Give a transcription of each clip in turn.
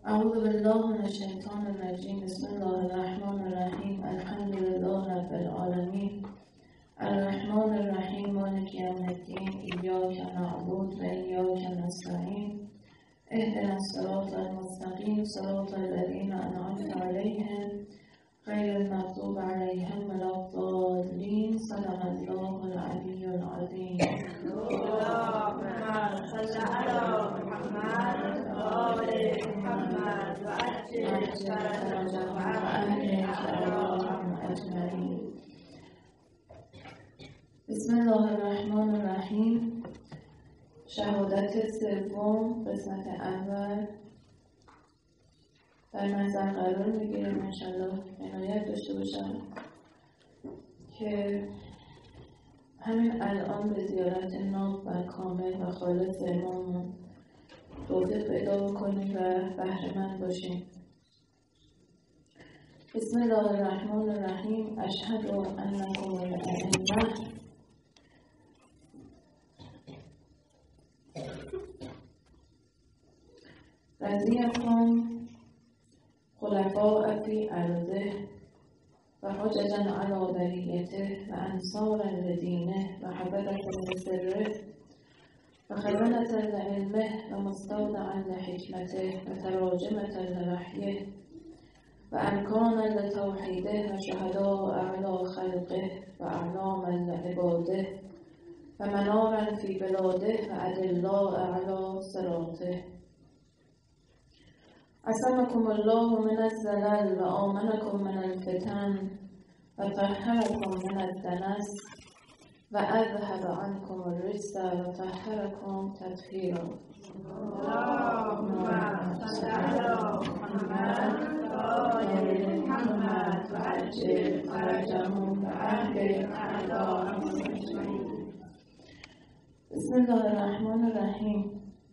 اعوذ بالله من الشیطان الرجیم. بسم الله الرحمن الرحیم. الحمد لله رب العالمین الرحمن الرحیم مالک یوم الدین. ایاک نعبد و ایاک نستعین. اهدنا الصراط المستقیم صراط الذین انعمت علیهم غیر المغضوب علیهم ولا الضالین. صدق الله العلی العظیم. اللهم صل على محمد وآل محمد وعجل فرجهم وأهل كرامهم أجمعين. بسم الله الرحمن الرحیم. شهادت سوم قسمت اول در نظر قرار میگیریم. انشالله عنایت داشته باشم که همین الان به زیارت ناب و کامل و خالص امامون توفیق پیدا بکنیم و بهره مند باشیم. بسم الله الرحمن الرحیم. اشهد انکم الائمه. رضیکم خلفاء فی ارضه و حججا علی بریته و انصارا لدینه و حببة لسره و خزنة لعلمه و مستودعا لحکمته و تراجمة لوحیه و ارکانا لتوحیده و شهداء علی خلقه و اعلاما لعباده و منارا فی بلاده و ادلاء علی صراطه. عصمكم الله من الزلل و آمنكم من الفتن و طهركم من الدنس و اذهب عنكم الرجس و طهركم تطهيرا. اللهم صل على محمد وآل محمد وعجل فرجهم وأهل كرامهم أجمعين. بسم الله الرحمن الرحیم.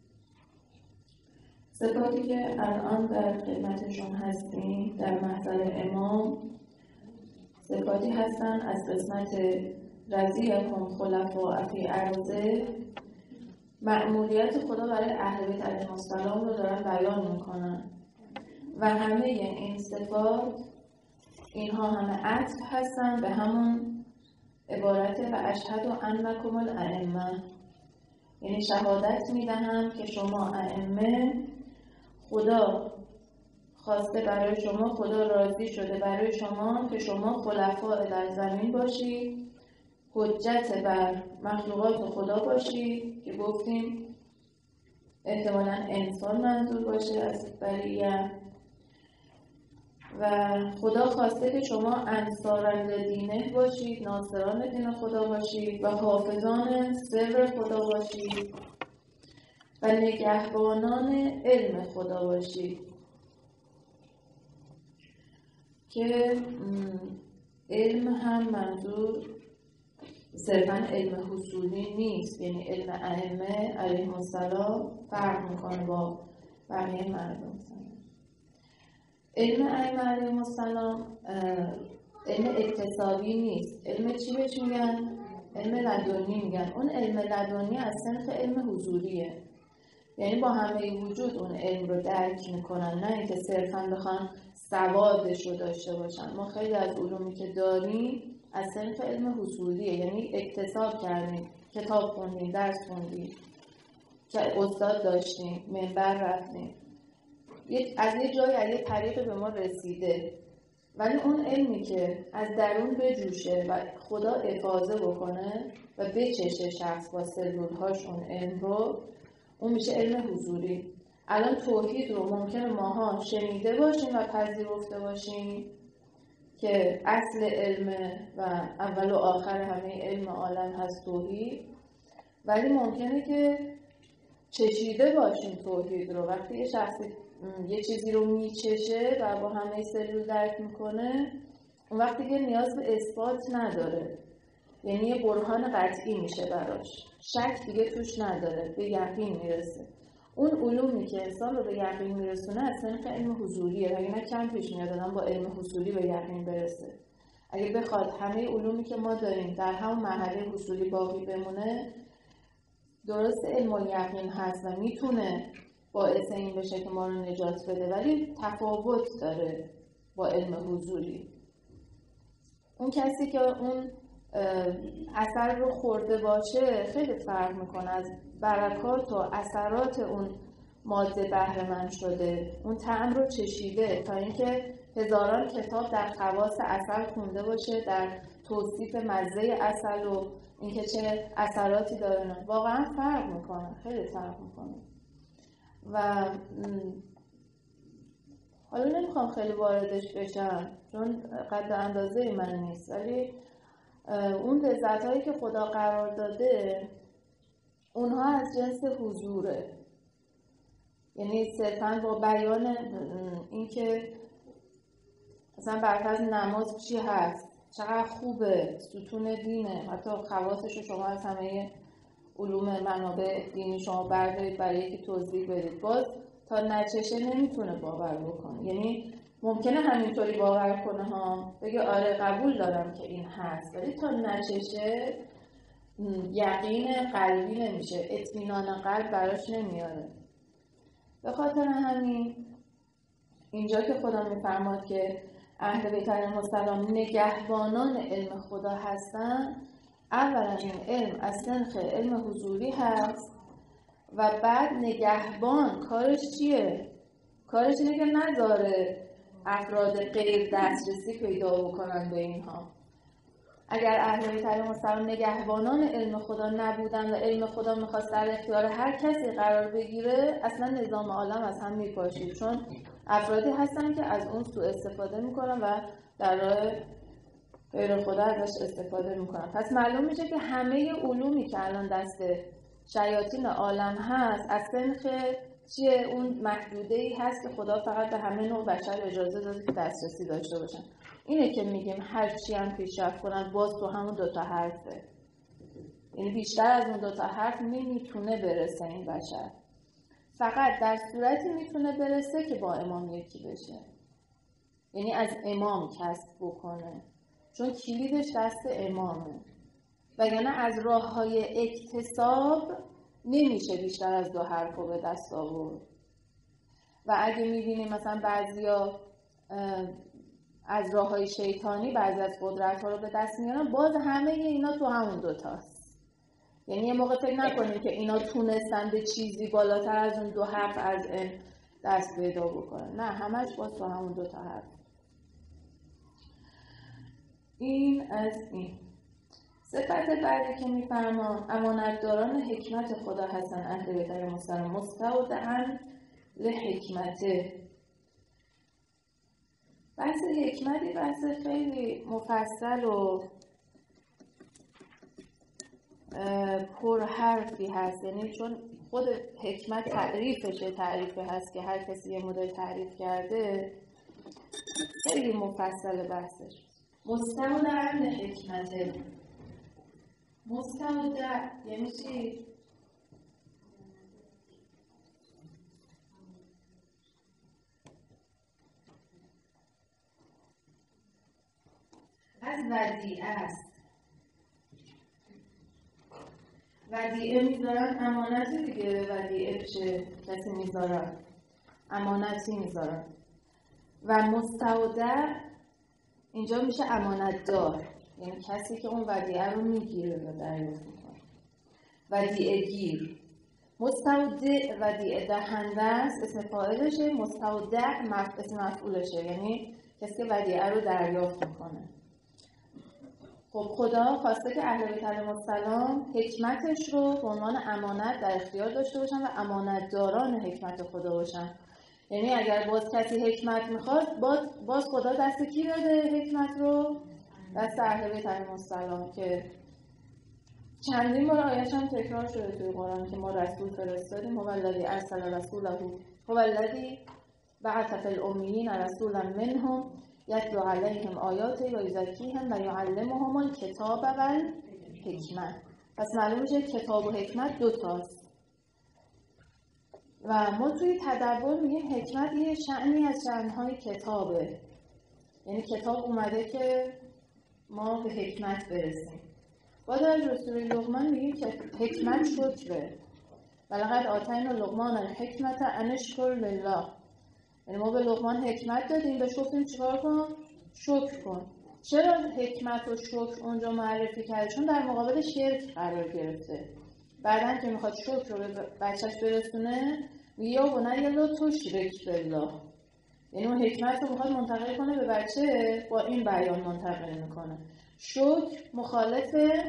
صفاتی که الان در خدمتشون هستیم در محضر امام صفاتی هستن از قسمت رضیکم خلفاء فی ارضه. مأموریت خدا برای اهل بیت علیهم السلام رو دارن بیان میکنن و همه این صفات اینها همه عطف هستن به همون عبارت و اشهد انکم الائمه، یعنی شهادت میدهم که شما ائمه خدا خواسته برای شما، خدا راضی شده برای شما که شما خلفاء در زمین باشید، حجت بر مخلوقات خدا باشید که گفتیم احتمالاً انسان منظور باشه از بریه، و خدا خواسته که شما انصارا لدینه باشید، ناصران دین خدا باشید و حافظان سر خدا باشید و نگهبانان علم خدا باشید. که علم هم منظور صرفاً علم حصولی نیست، یعنی علم ائمه علیهم السلام فرق میکنه با بقیه مردم. علم ائمه علیهم السلام علم اکتسابی نیست. علم چی بهش میگن؟ علم لدنی میگن. اون علم لدنی از صنف علم حضوریه، یعنی با همه وجود اون علم رو درک میکنن، نه اینکه صرفاً بخوان سوادش رو داشته باشن. ما خیلی از علومی که داریم از صنف علم حصولیه، یعنی اکتساب کردیم، کتاب خوندیم، درس خوندیم، که استاد داشتیم، منبر رفتیم، از یه جایی از یه طریق به ما رسیده. ولی اون علمی که از درون بجوشه و خدا افاضه بکنه و بچشه شخص با سلولهاش اون علم رو، اون میشه علم حضوری. الان توحید رو ممکنه ماها شنیده باشیم و پذیرفته باشیم که اصل علم و اول و آخر همه علم عالم هست توحید، ولی ممکنه که چشیده باشیم توحید رو. وقتی یه شخصی یه چیزی رو میچشه و با همه سلول درک میکنه، اون وقتی که نیاز به اثبات نداره، یعنی یه برهان قطعی میشه براش، شک دیگه توش نداره، به یقین میرسه. اون علومی که انسان رو به یقین میرسونه از صنف علم حضوریه، اگه نه کم پیش میاد آدم با علم حصولی به یقین برسه. اگه بخواد همه علومی که ما داریم در همون مرحله حصولی باقی بمونه، درست علم الیقین هست و میتونه باعث این بشه که ما رو نجات بده، ولی تفاوت داره با علم حضوری. اون کسی که اون اثر رو خورده باشه خیلی فرق میکنه، از برکات و اثرات اون ماده بهره مند شده، اون طعم رو چشیده، تا اینکه هزاران کتاب در خواص عسل خونده باشه، در توصیف مزه عسل و اینکه چه اثراتی داره. واقعا فرق میکنه، خیلی فرق میکنه. و حالا نمیخوام خیلی واردش بشم چون قد اندازه من نیست، ولی اون لذت‌هایی که خدا قرار داده اونها از جنس حضوره، یعنی صرفاً با بیان اینکه مثلا برفرض نماز چی هست، چقدر خوبه، ستون دینه، حتی خواصش رو شما از همه علوم منابع دینی شما بردارید برای یکی توضیح بدید، باز تا نچشه نمیتونه باور بکنه. یعنی ممکنه همینطوری باور کنه ها، بگه آره قبول دارم که این هست، ولی تا نچشه یقین قلبی نمیشه، اطمینان قلب براش نمیاره. به خاطر همین اینجا که خدا میفرماد که اهل بیت علیهم السلام نگهبانان علم خدا هستن، اولا این علم از سنخ علم حضوری هست و بعد نگهبان کارش چیه؟ کارش اینه که نذاره افراد غیر دسترسی پیدا بکنن به اینها. اگر اهل بیت علیهم السلام نگهبانان علم خدا نبودن و علم خدا میخواست در اختیار هر کسی قرار بگیره، اصلا نظام عالم از هم میپاشید، چون افرادی هستن که از اون سوء استفاده میکنن و در راه غیر خدا ازش استفاده میکنن. پس معلوم میشه که همه علومی که الان دست شیاطین عالم هست از سنخ چیه؟ اون محدوده‌ای هست که خدا فقط به همه نوع بشر اجازه داده که دسترسی داشته باشن. اینه که میگیم هر چی هم پیشرفت کنن باز تو همون دوتا حرفه، یعنی بیشتر از اون دوتا حرف نمیتونه برسه این بشر. فقط در صورتی میتونه برسه که با امام یکی بشه، یعنی از امام کسب بکنه، چون کلیدش دست امامه. وگرنه از راه‌های اکتساب نمیشه بیشتر از دو حرف رو به دست آورد. و اگه میبینیم مثلا بعضیا از راه‌های شیطانی بعضی از قدرت‌ها رو به دست میارن، باز همه اینا تو همون دوتاست. یعنی یه موقع فکر نکنیم که اینا تونستن به چیزی بالاتر از اون دو حرف از این دست پیدا بکنن، نه، همش باز تو همون دوتا حرف. این از این. صفت بعدی که میفرمان امانتداران حکمت خدا هستن اهل بیت علیهم السلام، مستودعاً لحکمته. بحث حکمتی بحث خیلی مفصل و پرحرفی هست، یعنی چون خود حکمت تعریفی هست که هر کسی یه مدل تعریف کرده، خیلی مفصل بحثش. مستودع لحکمته، مستودع یعنی چی؟ از ودیعه است. ودیعه میذارن، امانتی دیگه. ودیعه چه کسی میذارن؟ امانتی میذارن. و مستودع اینجا میشه امانتدار، یعنی کسی که اون ودیعه رو میگیره و دریافت میکنه. ودیعه گیر. مستودع ودیعه دهنده است، اسم فاعلشه. مستودع اسم مفعولشه، یعنی کسی که ودیعه رو دریافت میکنه. خب خدا خواسته که اهل بیت علیهم السلام حکمتش رو به عنوان امانت در اختیار داشته باشن و امانتداران حکمت خدا باشن. یعنی اگر باز کسی حکمت میخواست، باز خدا دست کی داده حکمت رو؟ دست اهل بیت علیهم السلام، که چندین بار آیه‌اش هم تکرار شده توی قرآن که ما رسول فرستادیم. هو الذی ارسل رسوله هو الذی بعث فی الامیین رسولا منهم یتلو علیهم آیاته و یزکیهم و یعلمهم الکتاب و الحکمت. پس معلوم میشه کتاب و حکمت دوتاست. و ما توی تدبر میگیم حکمت یه شأنی از شأنهای کتابه، یعنی کتاب اومده که ما به حکمت برسیم. با در سوره لقمان میگیم که حکمت شکره ولقد آتینا لقمان الحکمة ان اشکر لله. یعنی ما به لقمان حکمت دادیم، بهش گفتیم چیکار کن؟ شکر کن. چرا حکمت و شکر اونجا معرفی کرده؟ چون در مقابل شرک قرار گرفته. بعدن که میخواد شکر رو به بچهش برسونه میگه یا بنی لا تشرک بالله. یعنی اون حکمت رو میخواد منتقل کنه به بچه، با این بیان منتقل میکنه. شکر مخالف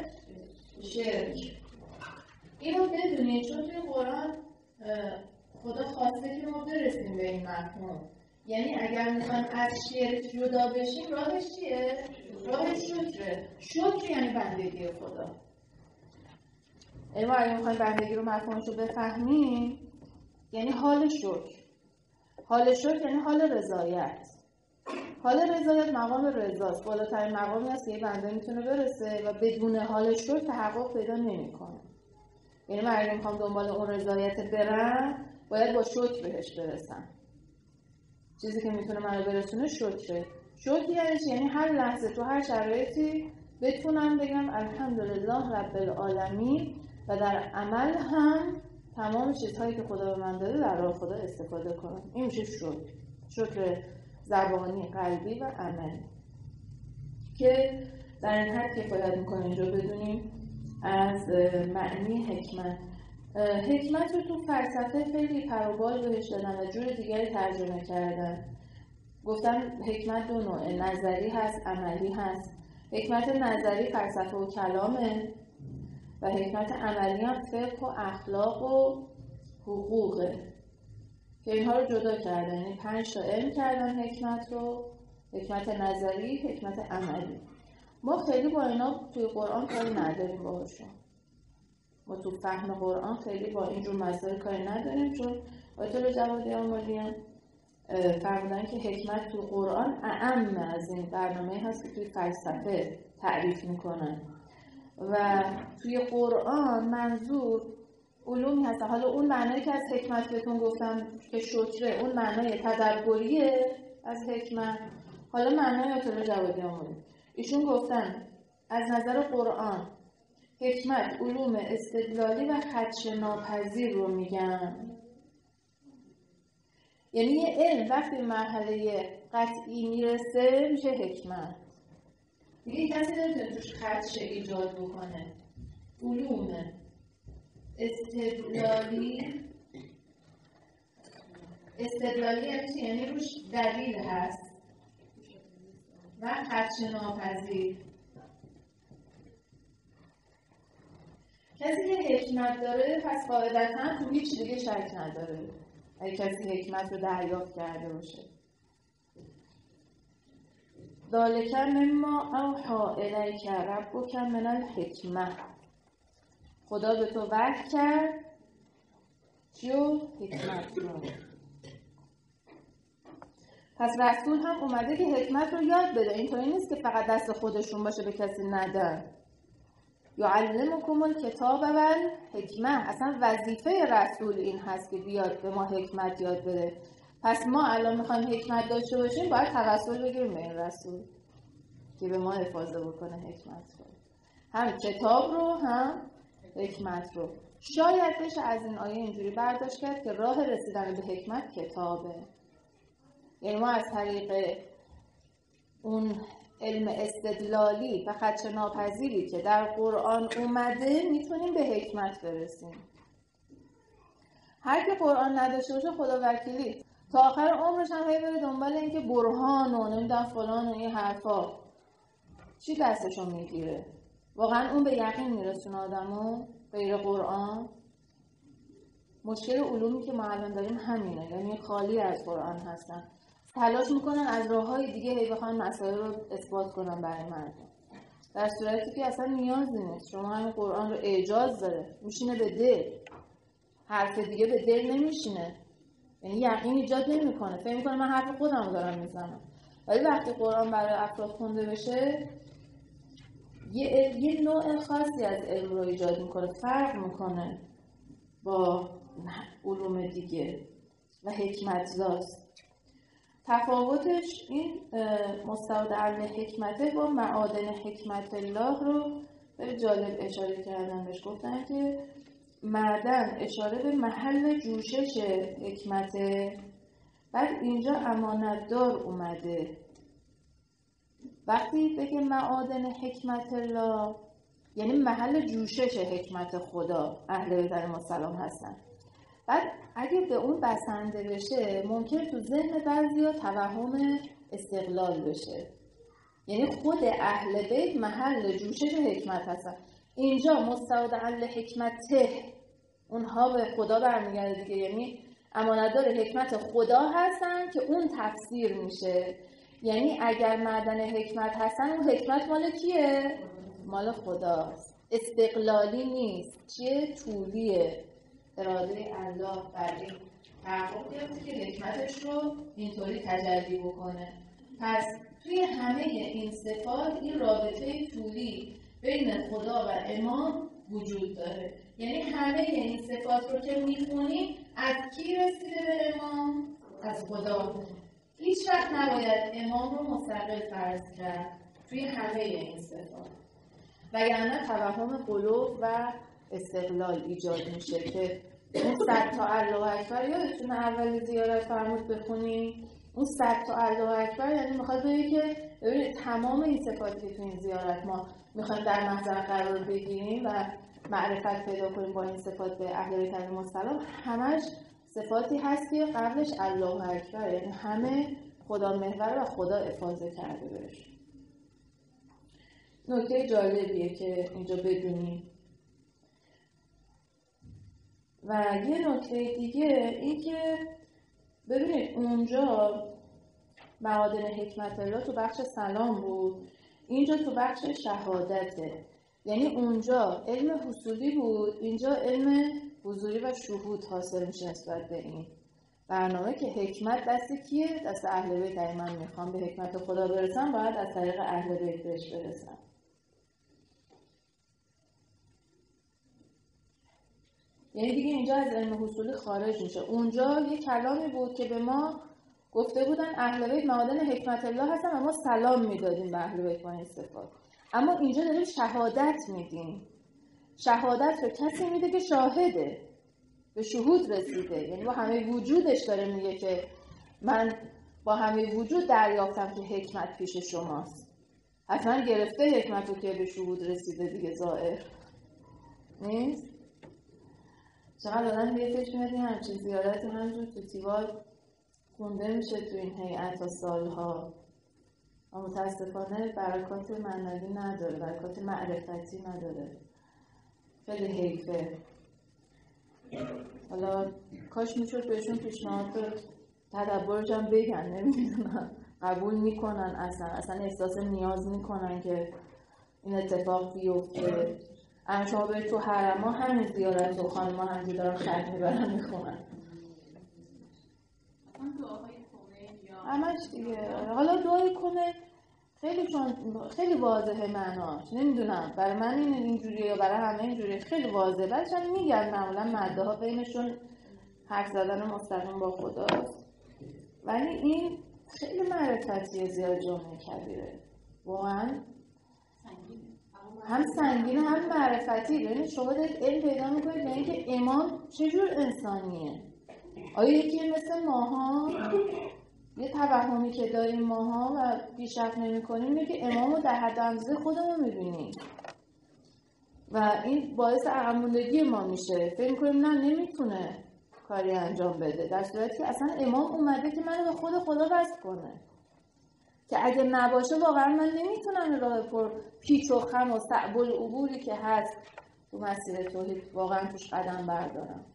شرک. این رو بدونید چون توی قرآن خدا خواسته که ما برسیم به این مفهوم. یعنی اگر میخوایم از شرک جدا بشیم راهش چیه؟ راهش شکره. شکر یعنی بندگی خدا. یعنی ما اگر میخوایم بندگی رو مفهومش رو بفهمیم یعنی حال شکر. حال شکر یعنی حال رضایت. حال رضایت مقام رضاست. بالاترین مقامی است که یه بنده میتونه برسه و بدون حال شکر تحقق پیدا نمیکنه. یعنی من اگه میخوام دنبال اون رضایت برم باید با شکر بهش برسم. چیزی که میتونه منو برسونه شکره. شکر یعنی هر لحظه تو هر شرایطی بتونم بگم الحمدلله رب العالمین و در عمل هم تمام چیزهایی که خدا به من داده در راه خدا استفاده کنم. این میشه شکر. شکر زبانی، قلبی و عملی که در این حد کفایت میکنه اینجا بدونیم از معنی حکمت. حکمت رو تو فلسفه خیلی پروبال بهش دادن و جور دیگری ترجمه کردن. گفتم حکمت دو نوعه، نظری هست، عملی هست. حکمت نظری فلسفه و کلامه و حکمت عملی هم فقه و اخلاق و حقوقه که اینها رو جدا کردن. یعنی 5 تا علم کردن حکمت رو، حکمت نظری، حکمت عملی. ما خیلی با اینا توی قرآن کاری نداریم باهاشون. ما تو فهم قرآن خیلی با اینجور مسائل کاری نداریم، چون آیت الله جوادی آمالیان فرمودن که حکمت تو قرآن اعم از این برنامه هست که توی فلسفه تعریف میکنن و توی قرآن منظور علومی هست. حالا اون معنایی که از حکمت بهتون گفتم که شکره، اون معنای تدبریه از حکمت. حالا معنای آیت الله جوادی آمالیان ایشون گفتن از نظر قرآن حکمت علوم استدلالی و خدشه‌ناپذیر رو میگن. یعنی یه علم وقتی به مرحله قطعی میرسه میشه حکمت. دیگه کسی نمیتونه توش خدشه ایجاد بکنه. علوم استدلالی یعنی چی؟ یعنی روش دلیل هست و خدشه‌ناپذیر. کسی که حکمت داره پس قاعدتاً تو هیچ دیگه شک نداره اگه کسی حکمت رو دریافت کرده باشه. ذالک مما اوحی الیک ربک من الحکمه. خدا به تو وحی کرد چیو؟ حکمت رو. پس رسول هم اومده که حکمت رو یاد بده. اینطوری نیست که فقط دست خودشون باشه به کسی ندن. یعلمکم الکتاب و الحکمه. اصلا وظیفه رسول این هست که بیاد به ما حکمت یاد بده. پس ما الان میخوایم حکمت داشته باشیم باید توسل بگیریم به این رسول که به ما حفاظه بکنه حکمت رو، هم کتاب رو هم حکمت رو. شاید بشه از این آیه اینجوری برداشت کرد که راه رسیدن به حکمت کتابه. یعنی ما از طریق اون علم استدلالی و خدشه‌ناپذیری که در قرآن اومده میتونیم به حکمت برسیم. هر که قرآن نداشته باشه خدا وکیلی تا آخر عمرش هم هی بره دنبال این که برهان و نمیدونم فلان و این حرفا چی دستشون میگیره. واقعا اون به یقین میرسونه آدمو غیر قرآن. مشکل علومی که ما الان داریم همینه، یعنی خالی از قرآن هستن. تلاش میکنن از راههای دیگه هی بخوان مسائل رو اثبات کنن برای مردم، در صورتی که اصلا نیازی نیست. شما همین قرآن رو اعجاز داره، میشینه به دل، حرف دیگه به دل نمیشینه، یعنی یقین ایجاد نمیکنه. فکر میکنه من حرف خودم رو دارم میزنم. ولی وقتی قرآن برای افراد خونده بشه یه نوع خاصی از علم رو ایجاد میکنه، فرق میکنه با علوم دیگه و حکمت زاست. تفاوتش این مستودع حکمته با معادن حکمت الله رو خیلی جالب اشاره کردن. بهش گفتن که معدن اشاره به محل جوشش حکمته. بعد اینجا امانتدار اومده. وقتی بگه معادن حکمت الله یعنی محل جوشش حکمت خدا اهل بیت علیهم السلام هستن. بعد اگه به اون بسنده بشه ممکنه تو ذهن بعضیا توهم استقلال بشه، یعنی خود اهل بیت محل جوشش حکمت هستن. اینجا مستودع حکمته اونها به خدا برمیگرده دیگه، یعنی امانتدار حکمت خدا هستن که اون تفسیر میشه. یعنی اگر معدن حکمت هستن اون حکمت مال کیه؟ مال خداست، استقلالی نیست. چیه؟ طولیه. اراده الله بر این تحقق گرفته که حکمتش رو اینطوری تجلی بکنه. پس توی همه این صفات این رابطه طولی بین خدا و امام وجود داره. یعنی همه این صفات رو که میخونیم از کی رسیده به امام؟ از خدا. هیچ وقت نباید امام رو مستقل فرض کرد توی همه این صفات، وگرنه توهم غلو و استقلال ایجاد میشه. که اون 100 تا الله اکبر یادتونه اول زیارت فرمود بخونیم؟ اون 100 تا الله اکبر یعنی میخواد بگه که ببینید تمام این صفاتی که تو این زیارت ما میخوایم در محضر قرار بگیریم و معرفت پیدا کنیم با این صفات به اهل بیت علیهم السلام، همش صفاتی هست که قبلش الله اکبر، یعنی همه خدا محور و خدا افاضه کرده بهش. نکته جالبیه که اینجا بدونیم. و یه نکته دیگه این که ببینید اونجا معادن حکمت الله تو بخش سلام بود، اینجا تو بخش شهادته. یعنی اونجا علم حصولی بود، اینجا علم حضوری و شهود حاصل میشه نسبت به این برنامه که حکمت دست کیه؟ دست اهل بیت. من میخوام به حکمت خدا برسم باید از طریق اهل بیت بهش برسم. یعنی دیگه اینجا از علم حصولی خارج میشه. اونجا یه کلامی بود که به ما گفته بودن اهل بیت معادن حکمت الله هستن و ما سلام میدادیم به اهل بیت با این صفات. اما اینجا داریم شهادت میدیم. شهادت رو کسی میده که شاهده، به شهود رسیده، یعنی با همه وجودش داره میگه که من با همه وجود دریافتم که حکمت پیش شماست. حتما گرفته حکمت رو که به شهود رسیده دیگه، ظاهر نیست. چقدر آدم حیفش میاد همچین زیارتی همجور تو تیوال خونده میشه تو این هیئت تا سالها و متاسفانه برکات معنوی نداره، برکات معرفتی نداره. خیلی حیفه. حالا کاش میشد بهشون پیشنهاد تدبرش هم بگن، نمیدونم قبول میکنن، اصلا احساس نیاز میکنن که این اتفاق بیفته. اما شما برید تو حرم ها همین زیارت و خانم ها همجور دارن خط میبرن میخونن همش دیگه. حالا دعای کنه خیلی واضحه معناش، نمیدونم برای من اینجوریه یا برای همه اینجوریه، خیلی واضحه. بعدش هم میگن معمولا مده ها بینشون حرف زدن مستقیم با خداست، ولی این خیلی معرفتیه زیاد جمعه کبیره واقعا، هم سنگین هم معرفتی. یعنی شما دارید علم پیدا میکنید به اینکه امام چجور انسانیه. آیا یکی مثل ماها؟ یه توهمی که داریم ماها و پیشرفت نمی‌کنیم اینه که امامو در حد اندازه خودمون می‌بینیم و این باعث عقب‌موندگی ما میشه. فکر می‌کنیم نه نمیتونه کاری انجام بده، در صورتی که اصلا امام اومده که منو به خدا وصل کنه، که اگه نباشه واقعا من نمیتونم راه پر پیچ و خم و صعب العبوری که هست تو مسیر توحید واقعا توش قدم بردارم.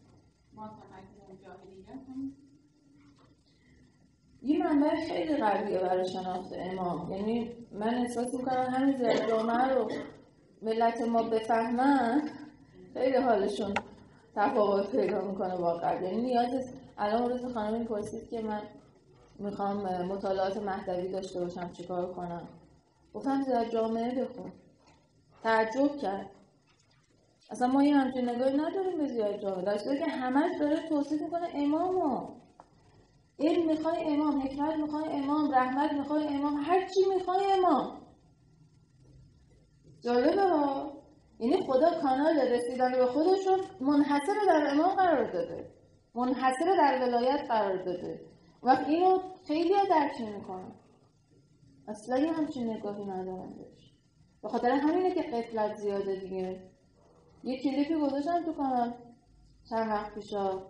یه منبع خیلی قویه برای شناخت امام. یعنی من احساس میکنم همین زیاد جامعه رو ملت ما بفهمن خیلی حالشون تفاوت پیدا میکنه واقعا. یعنی نیاز الان روز خانم پرسید که من میخوام مطالعات مهدوی داشته باشم چیکار کنم، گفتم زیاد جامعه بخون. تعجب کرد. اصلا ما این همچین نگاهی نداریم به زیاد جامعه، در صورتی که همش داره توصیف میکنه امامو. علم میخوای امام، حکمت میخوای امام، رحمت میخوای امام، هر چی میخوای امام. جالبه ها. یعنی خدا کانال رسیدن به خودش رو منحصر در امام قرار داده، منحصر در ولایت قرار داده. وقت اینو خیلی ها درک نمی‌کنن، اصلا یه همچین نگاهی ندارن بهش. به خاطر همینه که غفلت زیاده دیگه. یه کلیپی گذاشتم تو کانال چند وقت پیشا،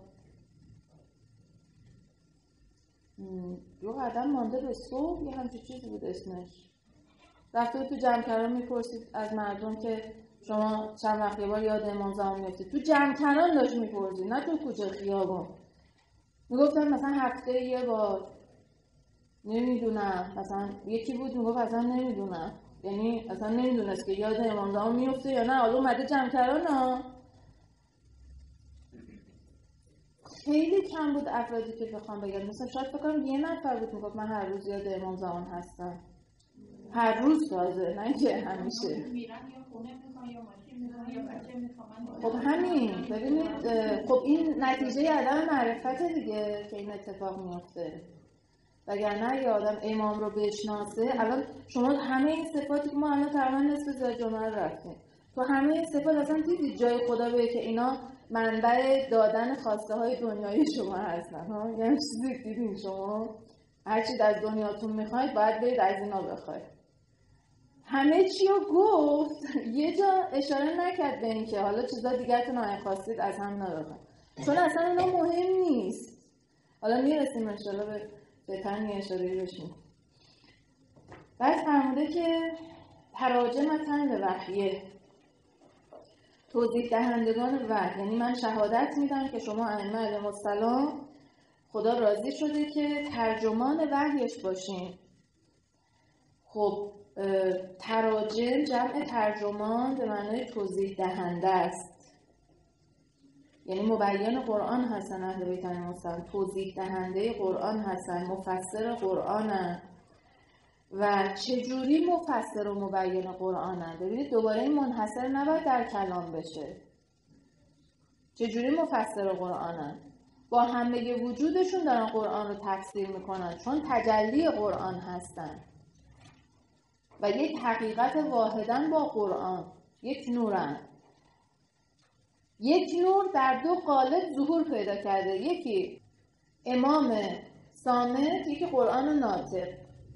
2 قدم مانده به صبح، یه همچین چیزی بود اسمش. رفته تو جمع میپرسید از مردم که شما چند وقت یه بار یاد امام زمان میفتید. تو جمع داشت میپرسید، نه تو کوچه خیابون. میگفتن مثلا هفته یه بار، نمیدونم، مثلا یکی بود میگفت اصلا نمیدونم، یعنی اصلا نمیدونست که یاد امام زمان میفته یا نه. حالا اومده جمع. خیلی کم بود افرادی که بخوام بگم، مثلا شاید فکر کنم یه نفر بود میگفت من هر روز یاد امام زمان هستم. هر روز تازه، نه که همیشه. خب همین، ببینید خب این نتیجه عدم معرفت دیگه که این اتفاق میفته. وگرنه یه آدم امام رو بشناسه، الان شما همه این صفاتی که ما الان تقریبا نصف زجامه رو رفتیم، تو همه این صفات اصلا دیدید جای خدا به که اینا منبع دادن خواسته های دنیای شما هستن ها؟ یعنی چیزی دیدین شما هرچی از دنیاتون میخواید باید برید از اینا بخواید. همه چی رو گفت، یه جا اشاره نکرد به این که حالا چیزا دیگرتون رو خواستید از هم ندادن، چون اصلا اینا مهم نیست. حالا میرسیم انشالله به تنی اشاره بشیم. بعد فرموده که تراجمتن به وحیه، توضیح دهندگان وحی، یعنی من شهادت میدم که شما ائمه علیهم السلام خدا راضی شده که ترجمان وحیش باشین. خب تراجم جمع ترجمان به معنای توضیح دهنده است، یعنی مبین قرآن هستن اهل بیت علیهم السلام، توضیح دهنده قرآن هستن، مفسر قرآنن. و چجوری مفسر و مبین قرآنن؟ ببینید دوباره این منحصر نباید در کلام بشه. چجوری مفسر قرآنن؟ با همه وجودشون دارن قرآن رو تفسیر میکنن، چون تجلی قرآن هستن و یک حقیقت واحدن با قرآن، یک نورن. یک نور در 2 قالب ظهور پیدا کرده، یکی امام صامت، یکی قرآن ناطق.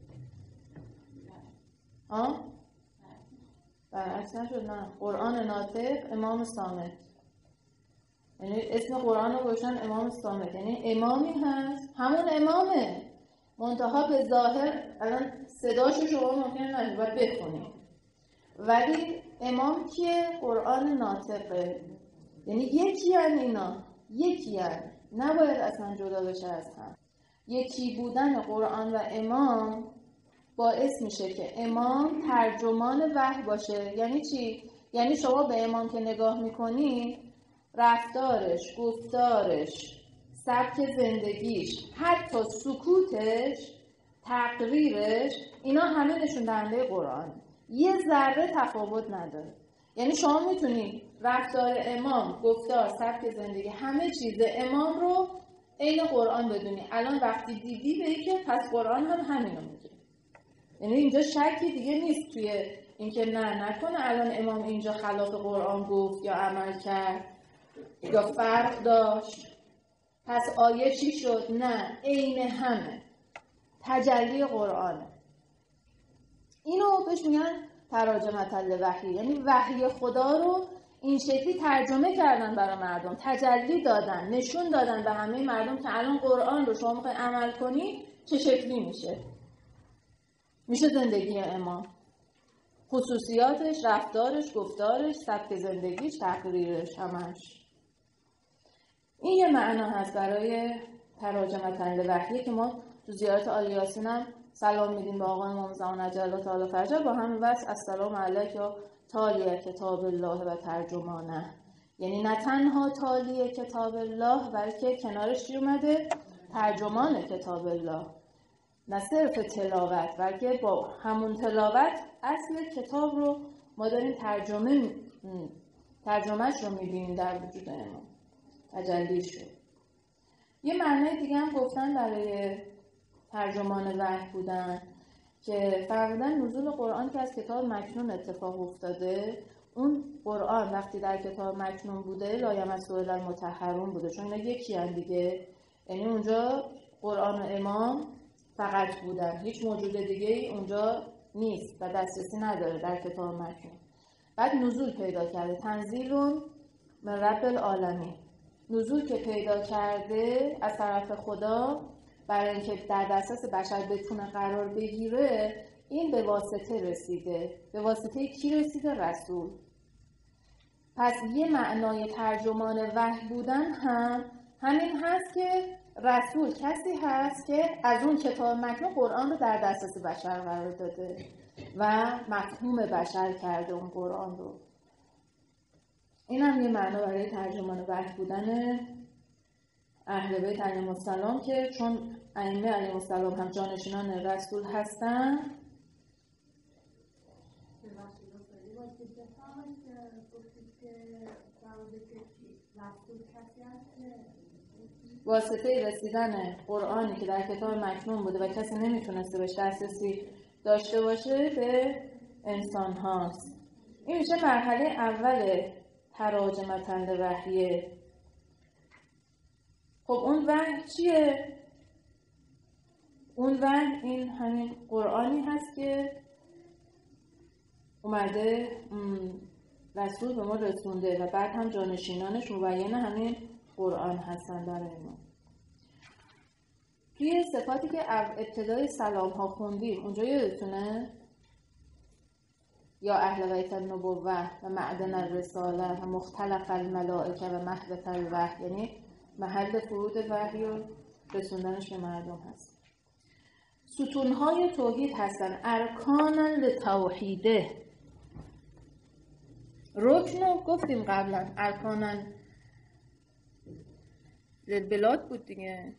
برعکس نشد؟ نه، قرآن ناطق، امام صامت. یعنی اسم قرآن رو گوشن امام صامت، یعنی امامی هست، همون امامه، منتها به ظاهر الان صداشو شما ممکنه نشد باید بخونید، ولی امام کیه؟ قرآن ناطقه. یعنی یکی هن اینا، یکی هن، نباید اصلا جدا بشه از هم. یکی بودن قرآن و امام باعث میشه که امام ترجمان وحی باشه. یعنی چی؟ یعنی شما به امام که نگاه میکنی، رفتارش، گفتارش، سبک زندگیش، حتی سکوتش، تقریرش، اینا همه نشون دهنده قرآن، یه ذره تفاوت نداره. یعنی شما میتونی رفتار امام، گفتار، سبک زندگی، همه چیز امام رو عین قرآن بدونی. الان وقتی دیدی به که پس قرآن هم همینو میگه. یعنی اینجا شکی دیگه نیست توی اینکه نه نکنه الان امام اینجا خلاف قرآن گفت یا عمل کرد یا فرق داشت پس آیه چی شد. نه، عین همه، تجلی قرآنه. اینو بهش میگن تراجمة الوحی، یعنی وحی خدا رو این شکلی ترجمه کردن برای مردم، تجلی دادن، نشون دادن به همه مردم که الان قرآن رو شما میخواید عمل کنی چه شکلی میشه زندگی امام، خصوصیاتش، رفتارش، گفتارش، سبک زندگیش، تقریرش، همش. این یه معنا هست برای تراجمة الوحی که ما تو زیارت آل یاسین هم سلام میدیم به آقا امام زمان عجل الله تعالی فرجه با همین وصف السلام علیک یا تالی کتاب الله و ترجمانه. یعنی نه تنها تالی کتاب الله بلکه کنارش چی اومده؟ ترجمان کتاب الله. نه صرف تلاوت بلکه با همون تلاوت اصل کتاب رو ما داریم ترجمهش رو میبینیم در وجود امام، تجلی شد. یه معنی دیگه هم گفتن برای ترجمان وحی بودن که فرمودن نزول قرآن که از کتاب مکنون اتفاق افتاده، اون قرآن وقتی در کتاب مکنون بوده لا یمسه الا المطهرون بوده، چون اینا یکی هن دیگه. یعنی اونجا قرآن و امام فقط بودن، هیچ موجود دیگه اونجا نیست و دسترسی نداره در کتاب مکنون. بعد نزول پیدا کرده، تنزیل من رب العالمین، نزول که پیدا کرده از طرف خدا برای اینکه در دسترس بشر بتونه قرار بگیره، این به واسطه رسیده. به واسطه کی رسیده؟ رسول. پس یه معنای ترجمان وحی بودن هم همین هست که رسول کسی هست که از اون کتاب مکنون قرآن رو در دسترس بشر قرار داده و مفهوم بشر کرده اون قرآن رو. این هم یه معنا برای ترجمان وحی بودن اهل بیت علیهم السلام، که چون ائمه علیهم السلام هم جانشینان رسول هستن. واسطه رسیدن قرآنی که در کتاب مکنون بوده و کسی نمیتونسته بهش دسترسی داشته باشه به انسان هاست. این میشه مرحله اول تراجمتن وحیه. خب اون وحی چیه؟ اون وحی این همین قرآنی هست که اومده رسول به ما رسونده و بعد هم جانشینانش مبین همین قرآن هستن برای ما. توی صفاتی که ابتدای سلام ها خوندیم اونجا یادتونه؟ یا اهل بیت النبوة و معدن الرساله و مختلف الملائکه و مهبط الوحی، یعنی محل فرود وحی و رسوندنش به مردم هست. ستونهای توحید هستن، ارکانا لتوحیده. رکنو گفتیم قبلا، ارکانا للبلاد بود دیگه.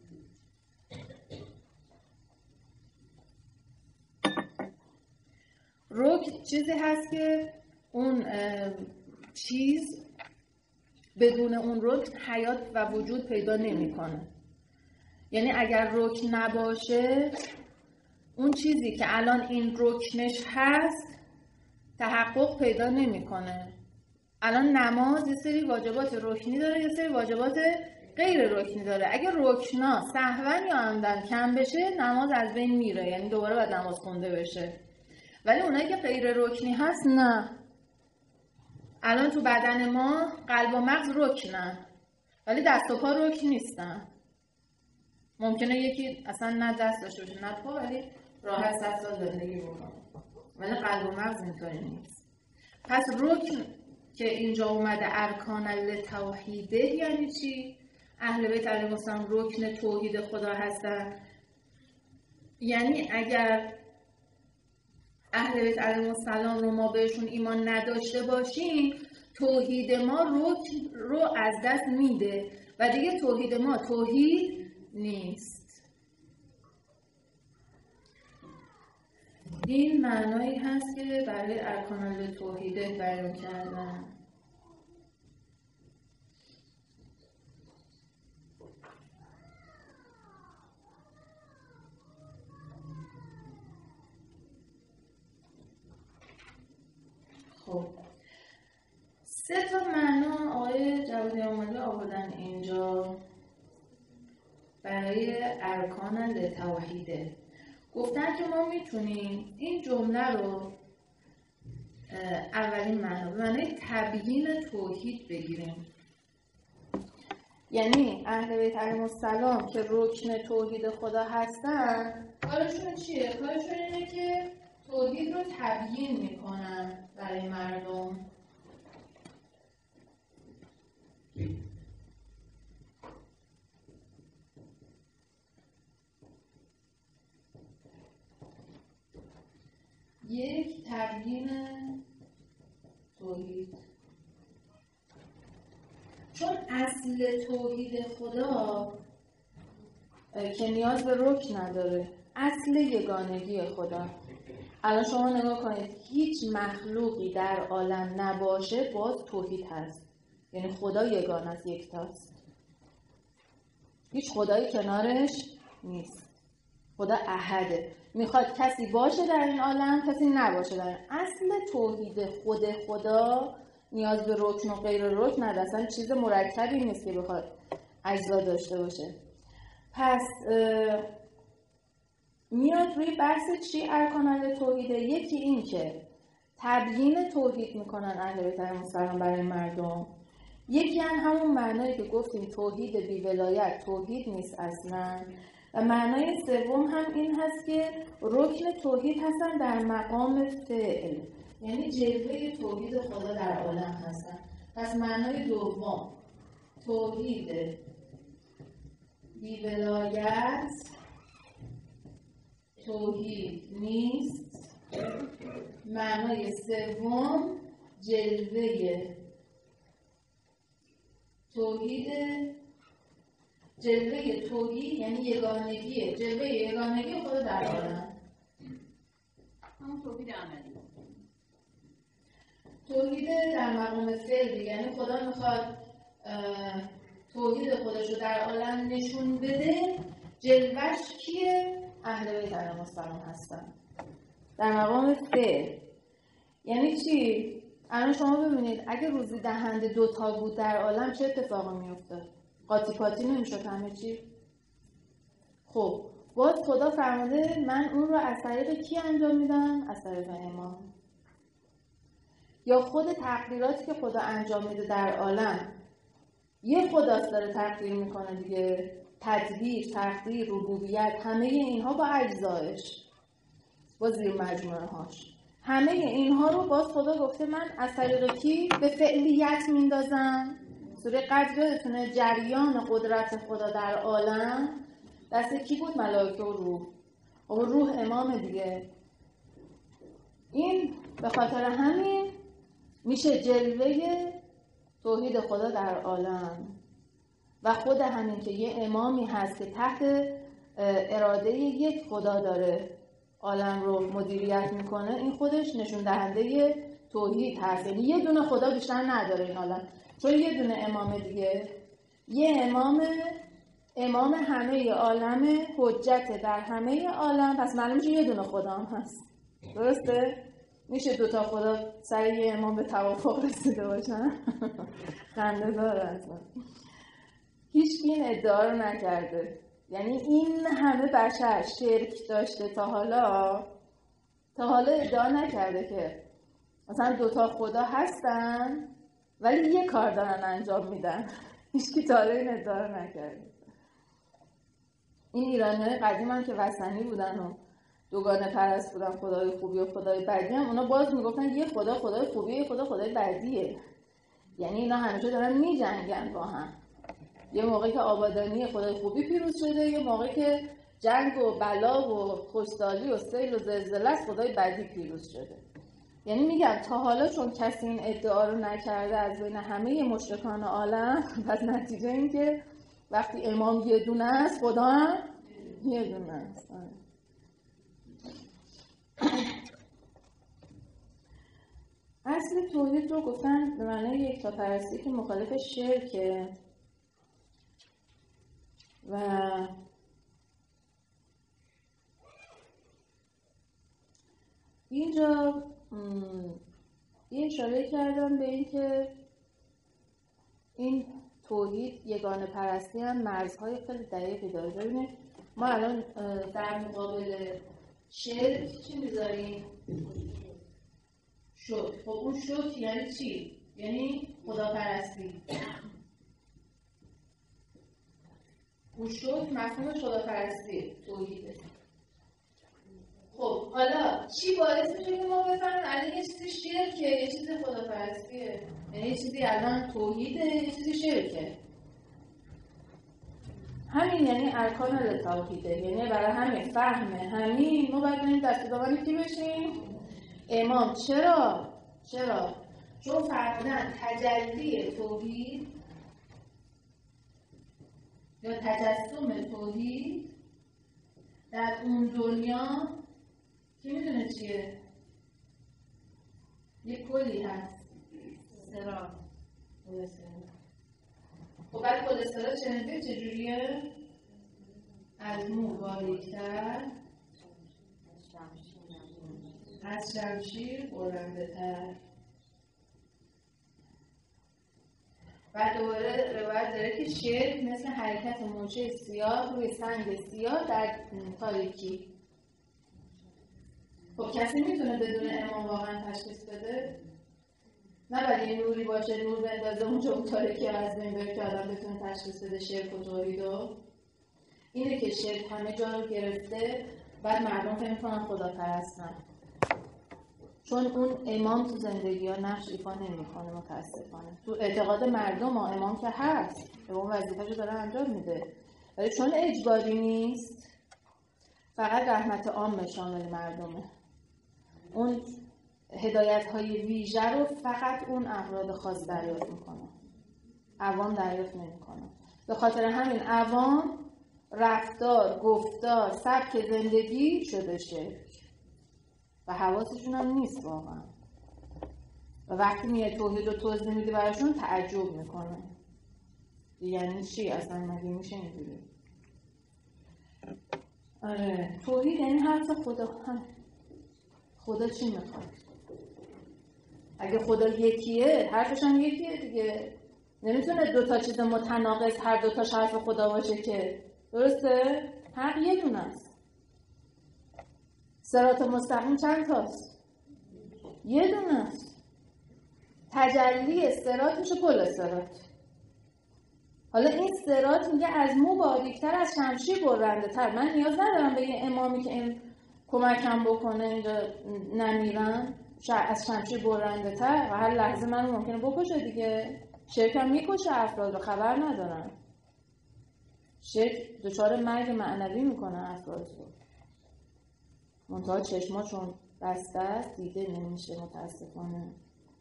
رکن چیزی هست که اون چیز بدون اون رکن حیات و وجود پیدا نمی‌کنه. یعنی اگر رکن نباشه اون چیزی که الان این رکنش هست تحقق پیدا نمی‌کنه. الان نماز یه سری واجبات رکنی داره، یه سری واجبات غیر رکنی داره. اگر رکنا سهوا یا عمدن کم بشه نماز از بین میره، یعنی دوباره باید نماز خونده بشه. ولی اونایی که غیر رکنی هست نه. الان تو بدن ما قلب و مغز رکنن ولی دست و پا رکن نیستن. ممکنه یکی اصلا نه دست داشته باشه نه پا ولی راحت 100 سال زندگی بکنه، ولی قلب و مغز اینطوری نیست. پس رکن که اینجا اومده ارکان لتوحیده یعنی چی؟ اهل بیت علیهم السلام رکن توحید خدا هستن. یعنی اگر اهل بیت علیهم السلام رو ما بهشون ایمان نداشته باشیم توحید ما رکن رو از دست میده و دیگه توحید ما توحید نیست. این معنایی هست که برای ارکان توحیده بیان کردن. خب 3 معنا آقای جوادی آماده آوردن اینجا برای ارکان لتوحیده. گفتن که ما میتونیم این جمله رو اولین معنا به معنای تبیین توحید بگیریم. یعنی اهل بیت علیهم السلام که رکن توحید خدا هستن کارشون چیه؟ کارشون اینه که توحید رو تبیین میکنن برای مردم. یک تبیین توحید، چون اصل توحید خدا که نیاز به رکن نداره، اصل یگانگی خدا. الان شما نگاه کنید هیچ مخلوقی در عالم نباشه باز توحید هست، یعنی خدا یگانه است، یکتاست، هیچ خدایی کنارش نیست. خدا احده، میخواد کسی باشه در این عالم، کسی نباشه در این. اصل توحید خود خدا نیاز به رکن و غیر رکن نداره، اصلا چیز مرکبی نیست که بخواد اجزا داشته باشه. پس میاد روی بحث چی ارکان توحیده. یکی این که تبیین توحید میکنن اهل بیت علیهم السلام برای مردم. یکی همون معنایی که گفتیم توحید بی ولایت توحید نیست اصلا. و معنای سوم هم این هست که رکن توحید هستن در مقام فعل، یعنی جلوه توحید خدا در عالم هستن. پس معنای دوم توحید بی ولایت توحید نیست. معنای سوم جلوه توحید یعنی یگانگی، جلوه یگانگی خدا در عالم. همون توحید عملی، توحید در مقام فعلی، یعنی خدا میخواد توحید خودش رو در عالم نشون بده. جلوش کیه؟ اهل بیت علیهم السلام هستن در مقام فعل. یعنی چی؟ الان شما ببینید اگه روزی دهنده 2 تا بود در عالم چه اتفاقی میافتاد؟ قاطی پاتی نمیشد همه چی. خب باز خدا فرموده من اون رو از طریق کی انجام میدم؟ از طریق امام. یا خود تقدیراتی که خدا انجام میده در عالم، یه خداست داره تقدیر میکنه دیگه. تدبیر، تقدیر، ربوبیت، همه اینها با اجزایش، با زیر مجموعه هاش، همه اینها رو باز خدا گفته من از طریق کی به فعلیت میندازم. سوره قدر یادتونه جریان قدرت خدا در عالم دست کی بود؟ ملائکه و روح. و روح امام دیگه. این به خاطر همین میشه جلوه توحید خدا در عالم. و خود همین که یه امامی هست که تحت اراده یک خدا داره عالم رو مدیریت میکنه، این خودش نشون دهنده توحید هست. یعنی یه دونه خدا بیشتر نداره این عالم، چون یه دونه امام دیگه، یه امام همه عالم، حجت در همه عالم. پس معلوم میشه یه دونه خدا هم هست. درسته؟ میشه 2 تا خدا سر یه امام به توافق رسیده باشن؟ خنده داره اصلا. هیچ این ادعا رو نکرده. یعنی این همه بشر شرک داشته تا حالا ادعا نکرده که مثلا 2 تا خدا هستن ولی یه کار دارن انجام میدن. هیچکی تا حالا این ادعا رو نکرده. این ایرانی‌های قدیم هم که وثنی بودن و دوگانه پرست بودن، خدای خوبی و خدای بدی هم، اونا باز میگفتن یه خدا خدای خوبیه، یه خدا خدای بدیه. یعنی اینا همیشه دارن میجنگن با هم. یه موقعی که آبادانی خدای خوبی پیروز شده، یه موقعی که جنگ و بلا و خوشداری و سیل و زلزله خدای بدی پیروز شده. یعنی میگم تا حالا چون کسی این ادعا رو نکرده از بین همه مشرکان عالم، پس نتیجه این که وقتی امام یه دونه است خدا هم یه دونه است. اصل توحید رو گفتن به معنی یکتاپرستی که مخالف شرکه. و اینجا یه اشاره کردم به این که این توحید یگانه پرستی هم مرزهای خیلی دقیقی داره. ببینید ما الان در مقابل شرک چی میذاریم؟ شرک. خب اون شرک یعنی چی؟ یعنی خداپرستی. اون شرک مفهوم خداپرستی توحیده. خب حالا چی باعث میشه که ما بفهمیم الان یه چیزی شرکه، یه چیزی خداپرستیه؟ یعنی یه چیزی الان توحیده، یه چیزی شرکه. همین یعنی ارکان توحیده. یعنی برای همین فهم همین ما باید بریم دست دامن کی بشیم؟ امام. چرا؟ چون فرمودن تجلی توحید یا تجسم توحید در اون دنیا کی میدونه چیه؟ یه کلی هست، سرا. خب بعد کل سرا چنده چجوریه؟ از مو باریک‌تر، از شمشیر برنده‌تر. و دوباره روایت داره که شرک مثل حرکت موجه سیاه روی سنگ سیاه در تاریکی. خب کسی میتونه بدون امام واقعا تشخیص بده؟ نه ولی نوری باشه، نور بندازه اونجا اون تاریکی از بین بره که آدم بتونه تشخیص بده شرک و توحیدو. اینه که شرک همه جا رو گرفته، بعد مردم فکر می‌کنن خدا پرستن، چون اون امام تو زندگی ها نقش ایفا نمی‌کنه متاسفانه. تو اعتقاد مردم امام که هست، امام وظیفه‌شو داره انجام میده، ولی چون اجباری نیست، فقط رحمت عام شامل مردمه. اون هدایت‌های ویژه رو فقط اون افراد خاص دریافت میکنه، عوام دریافت نمیکنه. به خاطر همین عوام رفتار، گفتار، سبک زندگی شده شرک و حواسشون هم نیست واقعا. و وقتی میاد توحید رو توضیح میده براشون تعجب میکنه. یعنی چی؟ اصلا مگه میشه اینجوری؟ آره، توحید یعنی حرف خدا. هم خدا چی میخواد؟ اگه خدا یکیه، حرفش هم یکیه دیگه. نمیتونه دوتا چیز متناقض هر دوتاش حرف خدا باشه که. درسته؟ حق یه دونه است. صراط مستقیم چند تاست؟ یه دونه است. تجلی صراط میشه کل صراط. حالا این صراط میگه از مو باریکتر، از شمشیر برنده تر. من نیاز ندارم به یه امامی که این کمکم بکنه اینجا نمیرم، از شمشیر برنده تر و هر لحظه من ممکنه بکشه دیگه. شرکم میکشه افراد رو، خبر ندارم. شرک دچار مرگ معنوی میکنه افراد رو. منتها چشماشون بسته است، دیده نمیشه متاسفانه.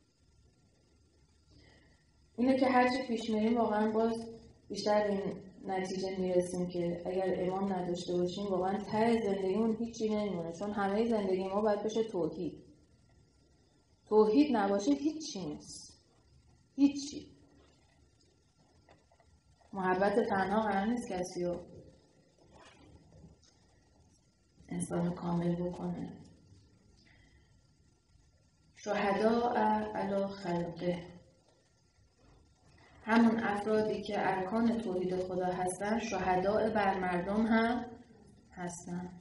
اینه که هرچی پیش میریم واقعا باز بیشتر به این نتیجه میرسیم که اگر امام نداشته باشیم واقعا ته زندگیمون هیچی نمیمونه، چون همه زندگی ما باید بشه توحید. توحید نباشه هیچی نیست، هیچی. محبت تنها قرار نیست کسی رو انسان کامل بکنه. شهداء علی خلقه، همون افرادی که ارکان توحید خدا هستن شهداء بر مردم هم هستن.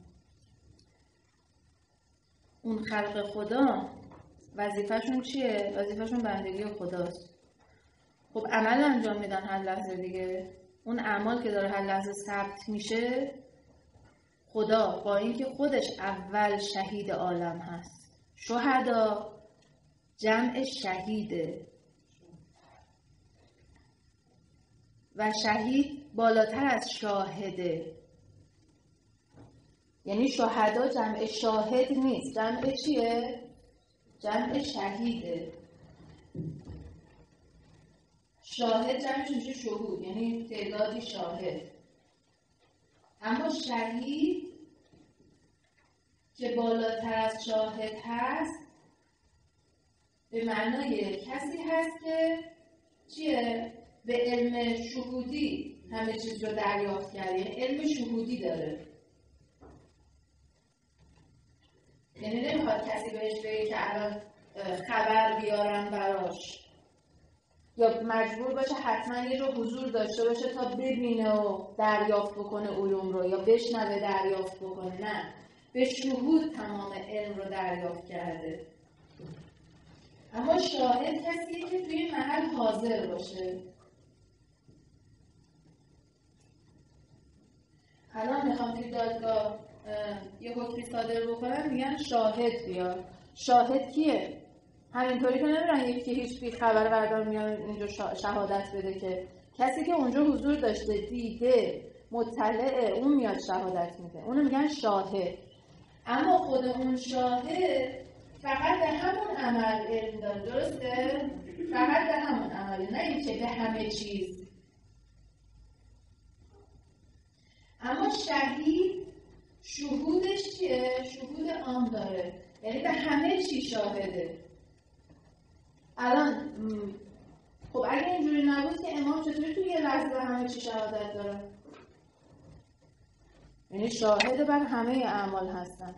اون خلق خدا وظیفه‌شون چیه؟ وظیفه‌شون بندگی خداست. خب عمل انجام میدن هر لحظه دیگه. اون اعمال که داره هر لحظه ثبت میشه، خدا با اینکه خودش اول شهید عالم هست، شهدا جمع شهیده و شهید بالاتر از شاهده. یعنی شهدا جمع شاهد نیست، جمع چیه؟ جمع شهیده. شاهد جمعش میشه شهود، یعنی تعدادی شاهد. اما شهید که بالاتر از شاهد هست به معنای کسی هست که چیه؟ به علم شهودی همه چیز رو دریافت کرده، یعنی علم شهودی داره. یعنی نمیخواد کسی بهش بگه که الان خبر بیارن براش، یا مجبور باشه حتما یه رو حضور داشته باشه تا ببینه و دریافت بکنه علوم رو، یا بشنوه دریافت بکنه. نه، به شهود تمام علم رو دریافت کرده. اما شاهد کسیه که توی محل حاضر باشه. الان میخوام توی دادگاه یه حکمی صادر بکنم، میگن شاهد بیار. شاهد کیه؟ همینطوری که نمیرن یکی که هیچ بی خبر بردار میاد اینجا شهادت بده، که کسی که اونجا حضور داشته، دیده، مطلعه، اون میاد شهادت میده. اونو میگن شاهد. اما خود اون شاهد فقط به همون عمل علم داره. درسته؟ فقط به همون عمل، نه اینکه به همه چیز. اما شهید شهودش چیه؟ شهود عام داره، یعنی به همه چی شاهده. الان خب اگه اینجوری نبود که امام چطوری توی یه لحظه همه چی شهادت داره؟ یعنی شاهد بر همه اعمال هستن.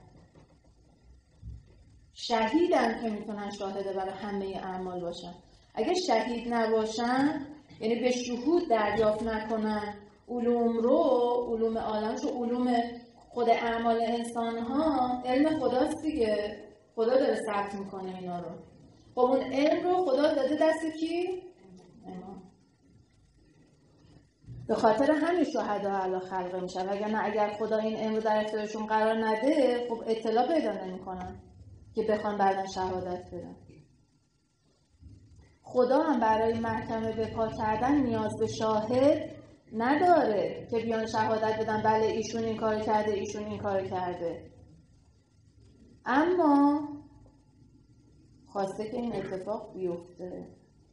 شهیدن که میتونن شاهد بر همه اعمال باشن. اگه شهید نباشن، یعنی به شهود دریافت نکنن علوم عالم، چون علوم خود اعمال انسان ها علم خداست دیگه، خدا داره ثبت میکنه اینا رو. خب اون علم رو خدا داده دست کی؟ امام. به خاطر همین شهدا علی خلقه میشن، وگرنه اگر خدا این علم رو در اختیارشون قرار نده، خب اطلاع پیدا نمیکنن که بخوان بعداً شهادت بدن. خدا هم برای محکمه به پا کردن نیاز به شاهد نداره که بیان شهادت بدن بله ایشون این کار کرده، ایشون این کار کرده، اما خواسته که این اتفاق بیفته.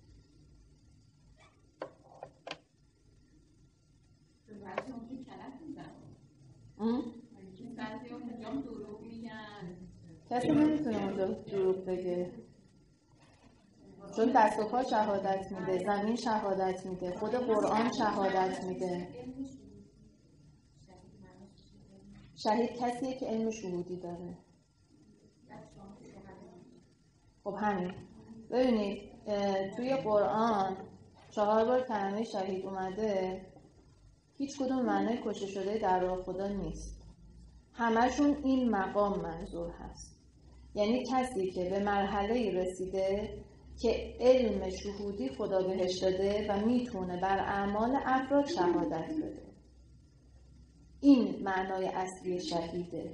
کسی نمیتونه اونجا دروغ بگه، چون دست و پا شهادت میده، زمین شهادت میده، خود قرآن شهادت میده. شهید کسیه که علم شهودی داره. خب همین. ببینید توی قرآن 4 بار کلمه شهید اومده، هیچ کدوم معنای کشته شده در راه خدا نیست. همشون این مقام منظور هست. یعنی کسی که به مرحله‌ای رسیده که علم شهودی خدا بهش داده و میتونه بر اعمال افراد شهادت بده. این معنای اصلی شهیده.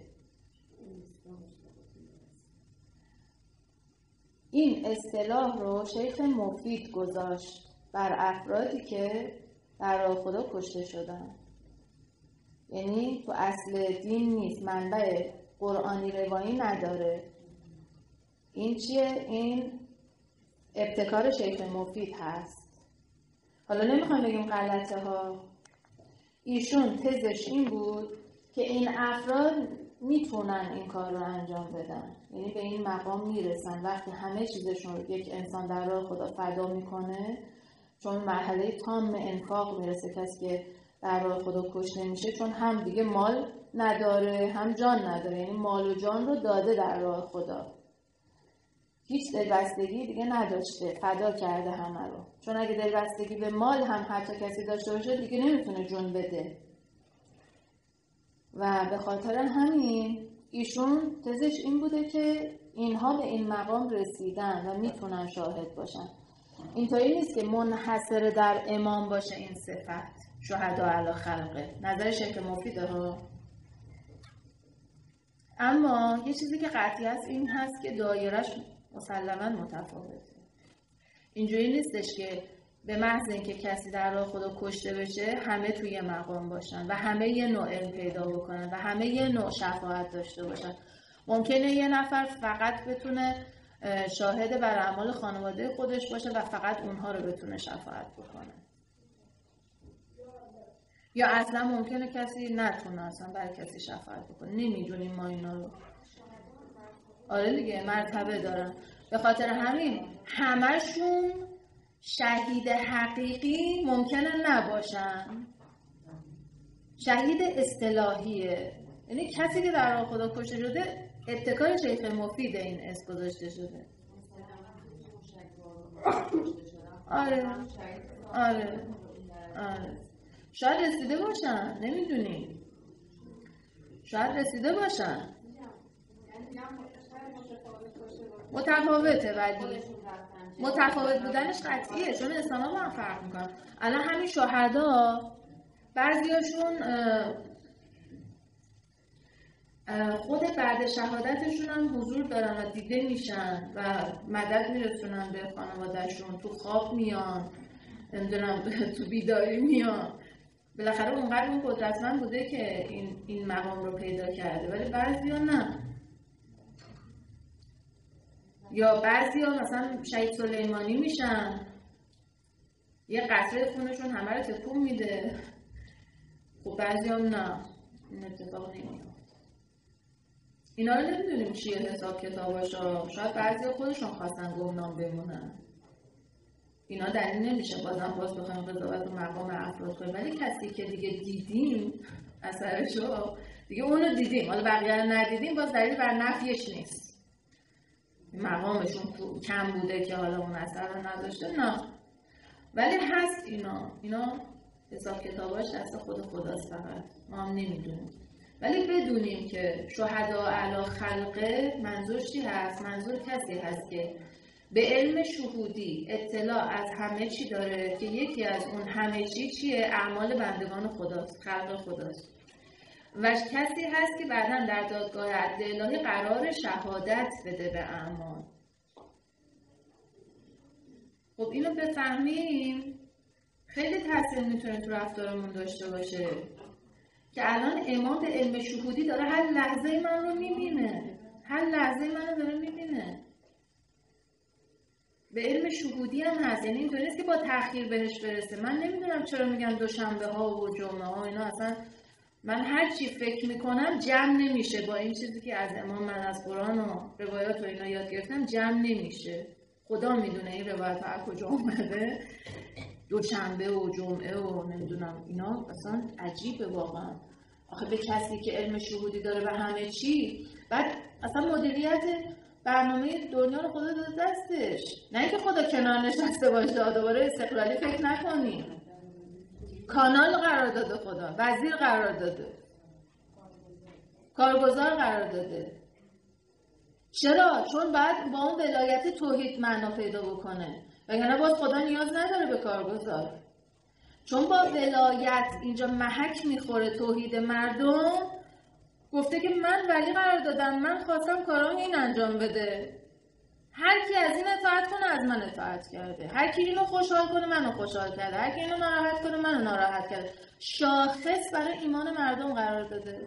این اصطلاح رو شیخ مفید گذاشت بر افرادی که در راه خدا کشته شدن. یعنی تو اصل دین نیست، منبع قرآنی روایی نداره. این چیه؟ این ابتکار شیخ مفید هست. حالا نمیخوام بگیم غلطه ها. ایشون تزش این بود که این افراد میتونن این کار رو انجام بدن، یعنی به این مقام میرسن وقتی همه چیزشون رو یک انسان در راه خدا فدا میکنه، چون مرحله تام انفاق میرسه کسی که در راه خدا کشته میشه، چون هم دیگه مال نداره هم جان نداره، یعنی مال و جان رو داده در راه خدا، هیچ دلبستگی دیگه نداشته، فدا کرده همه رو. چون اگه دلبستگی به مال هم حتی کسی داشته باشه دیگه نمیتونه جون بده. و به خاطر همین ایشون تزش این بوده که اینها به این مقام رسیدن و میتونن شاهد باشن. اینطوری نیست که منحصر در امام باشه این صفت شهدا علی خلقه. نظر شیخ مفیده ها. اما یه چیزی که قطعی هست این هست که دایرش مسلماً متفاوته. اینجوری نیستش که به محض اینکه کسی در راه خدا کشته بشه همه توی مقام باشن و همه یه نوع علم پیدا بکنن و همه یه نوع شفاعت داشته باشن. ممکنه یه نفر فقط بتونه شاهد بر اعمال خانواده خودش باشه و فقط اونها رو بتونه شفاعت بکنه، یا اصلا ممکنه کسی نتونه اصلا برای کسی شفاعت بکنه. نمیدونیم ما اینا رو. آره دیگه مرتبه دارن. به خاطر همین همشون شهید حقیقی ممکنه نباشن. شهید اصطلاحیه، یعنی کسی که در راه خدا کشته شده. ابتکار شیخ مفید این اسم گذاشته شده. آره شاید رسیده باشن، نمیدونیم، شاید رسیده باشن. متفاوته، ولی متفاوت بودنش قطعیه، چون انسان ها با هم فرق میکنن. الان همین شهدا بعضیاشون خود بعد شهادتشون هم حضور دارن و دیده میشن و مدد میرسونن به خانوادهشون، تو خواب میان، نمیدونم تو بیداری میان. بالاخره اونقدر اون قدرتمند بوده که این مقام رو پیدا کرده. ولی بعضیا نه. یا بعضیا مثلا شهید سلیمانی میشن، یه قطره خونشون همه رو تکون میده. خب بعضیا نه، این اتفاق نمیفته. اینا رو نمیدونیم چیه حساب کتاباشا. شاید بعضیا خودشون خواستن گمنام بمونن. اینا دلیل نمیشه باز بخوایم قضاوت و مقام افراد کنیم. ولی کسی که دیگه دیدیم اثرشو، دیگه اونو دیدیم، حالا بقیه رو ندیدیم، باز دلیل بر نفیش نیست. مقامشون کم بوده که حالا اون اثر رو نداشته، نه، ولی هست اینا حساب کتاباش دست خود خداست، فقط ما هم نمیدونیم. ولی بدونیم که شهدا اعلی خلقه منظور چی هست؟ منظور کسی هست که به علم شهودی اطلاع از همه چی داره که یکی از اون همه چی چیه؟ اعمال بندگان خداست، خلق خداست. و کسی هست که بعداً در دادگاه عدل الهی قرار شهادت بده به اعمال. خب اینو بفهمیم خیلی تاثیر میتونه تو رفتارمون داشته باشه که الان امام به علم شهودی داره هر لحظه من رو میبینه، هر لحظه منو داره میبینه. به علم شهودی هم هست، یعنی اینطوری نیست که با تأخیر بهش برسه. من نمیدونم چرا میگن دوشنبه ها و جمعه ها اینا، اصلا من هر چی فکر میکنم جمع نمیشه با این چیزی که از امام من از قرآن و روایات و اینا یاد گرفتم، جمع نمیشه. خدا میدونه این روایت ها از کجا اومده، دوشنبه و جمعه و نمیدونم اینا، اصلا عجیبه واقعا. آخه به کسی که علم شهودی داره و همه چی، بعد اصلا مدیریت برنامه دنیا رو خدا داده دستش، نه اینکه خدا کنار نشسته باشه دوباره استقلالی فکر نکنیم. کانال قرار داده خدا، وزیر قرار داده، کارگزار قرار داده. چرا؟ چون بعد با اون ولایت توحید معنا پیدا بکنه، وگرنه باز خدا نیاز نداره به کارگزار. چون با ولایت اینجا محک میخوره توحید مردم، گفته که من ولی قرار دادم، من خواستم کارام این انجام بده، هر کی از این اطاعت کنه از من اطاعت کرده، هر کی اینو خوشحال کنه منو خوشحال کرده، هر کی اینو ناراحت کنه منو ناراحت کرده. شاخص برای ایمان مردم قرار داده.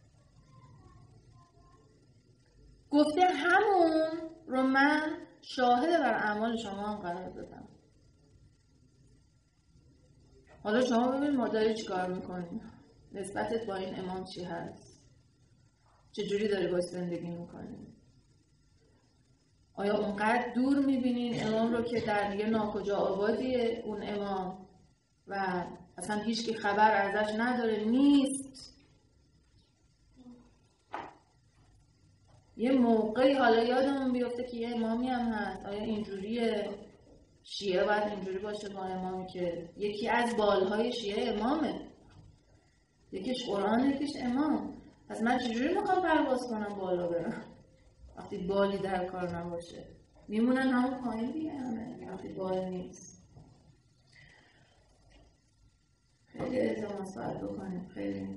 گفته همون رو من شاهد بر اعمال شما هم قرار دادم. حالا شما ببین ما داری چی کار میکنیم، نسبتت با این امام چی هست، چجوری داری باید زندگی میکنیم. آیا اونقدر دور میبینین امام رو که در یه ناکجا آبادیه اون امام و اصلا هیچ کی خبر ازش نداره؟ نیست. یه موقعی حالا یادمون بیفته که یه امامی هم هست، آیا اینجوریه؟ شیعه باید اینجوری باشه با امامی که یکی از بالهای شیعه امامه، یکیش قرآن یکیش امام. پس من چجوری میخوام پرواز کنم بالا برم وقتی بالی در کار نباشه؟ میمونن همون پایین دیگه همه وقتی بال نیست. خیلی التماس باید بکنیم، خیلی.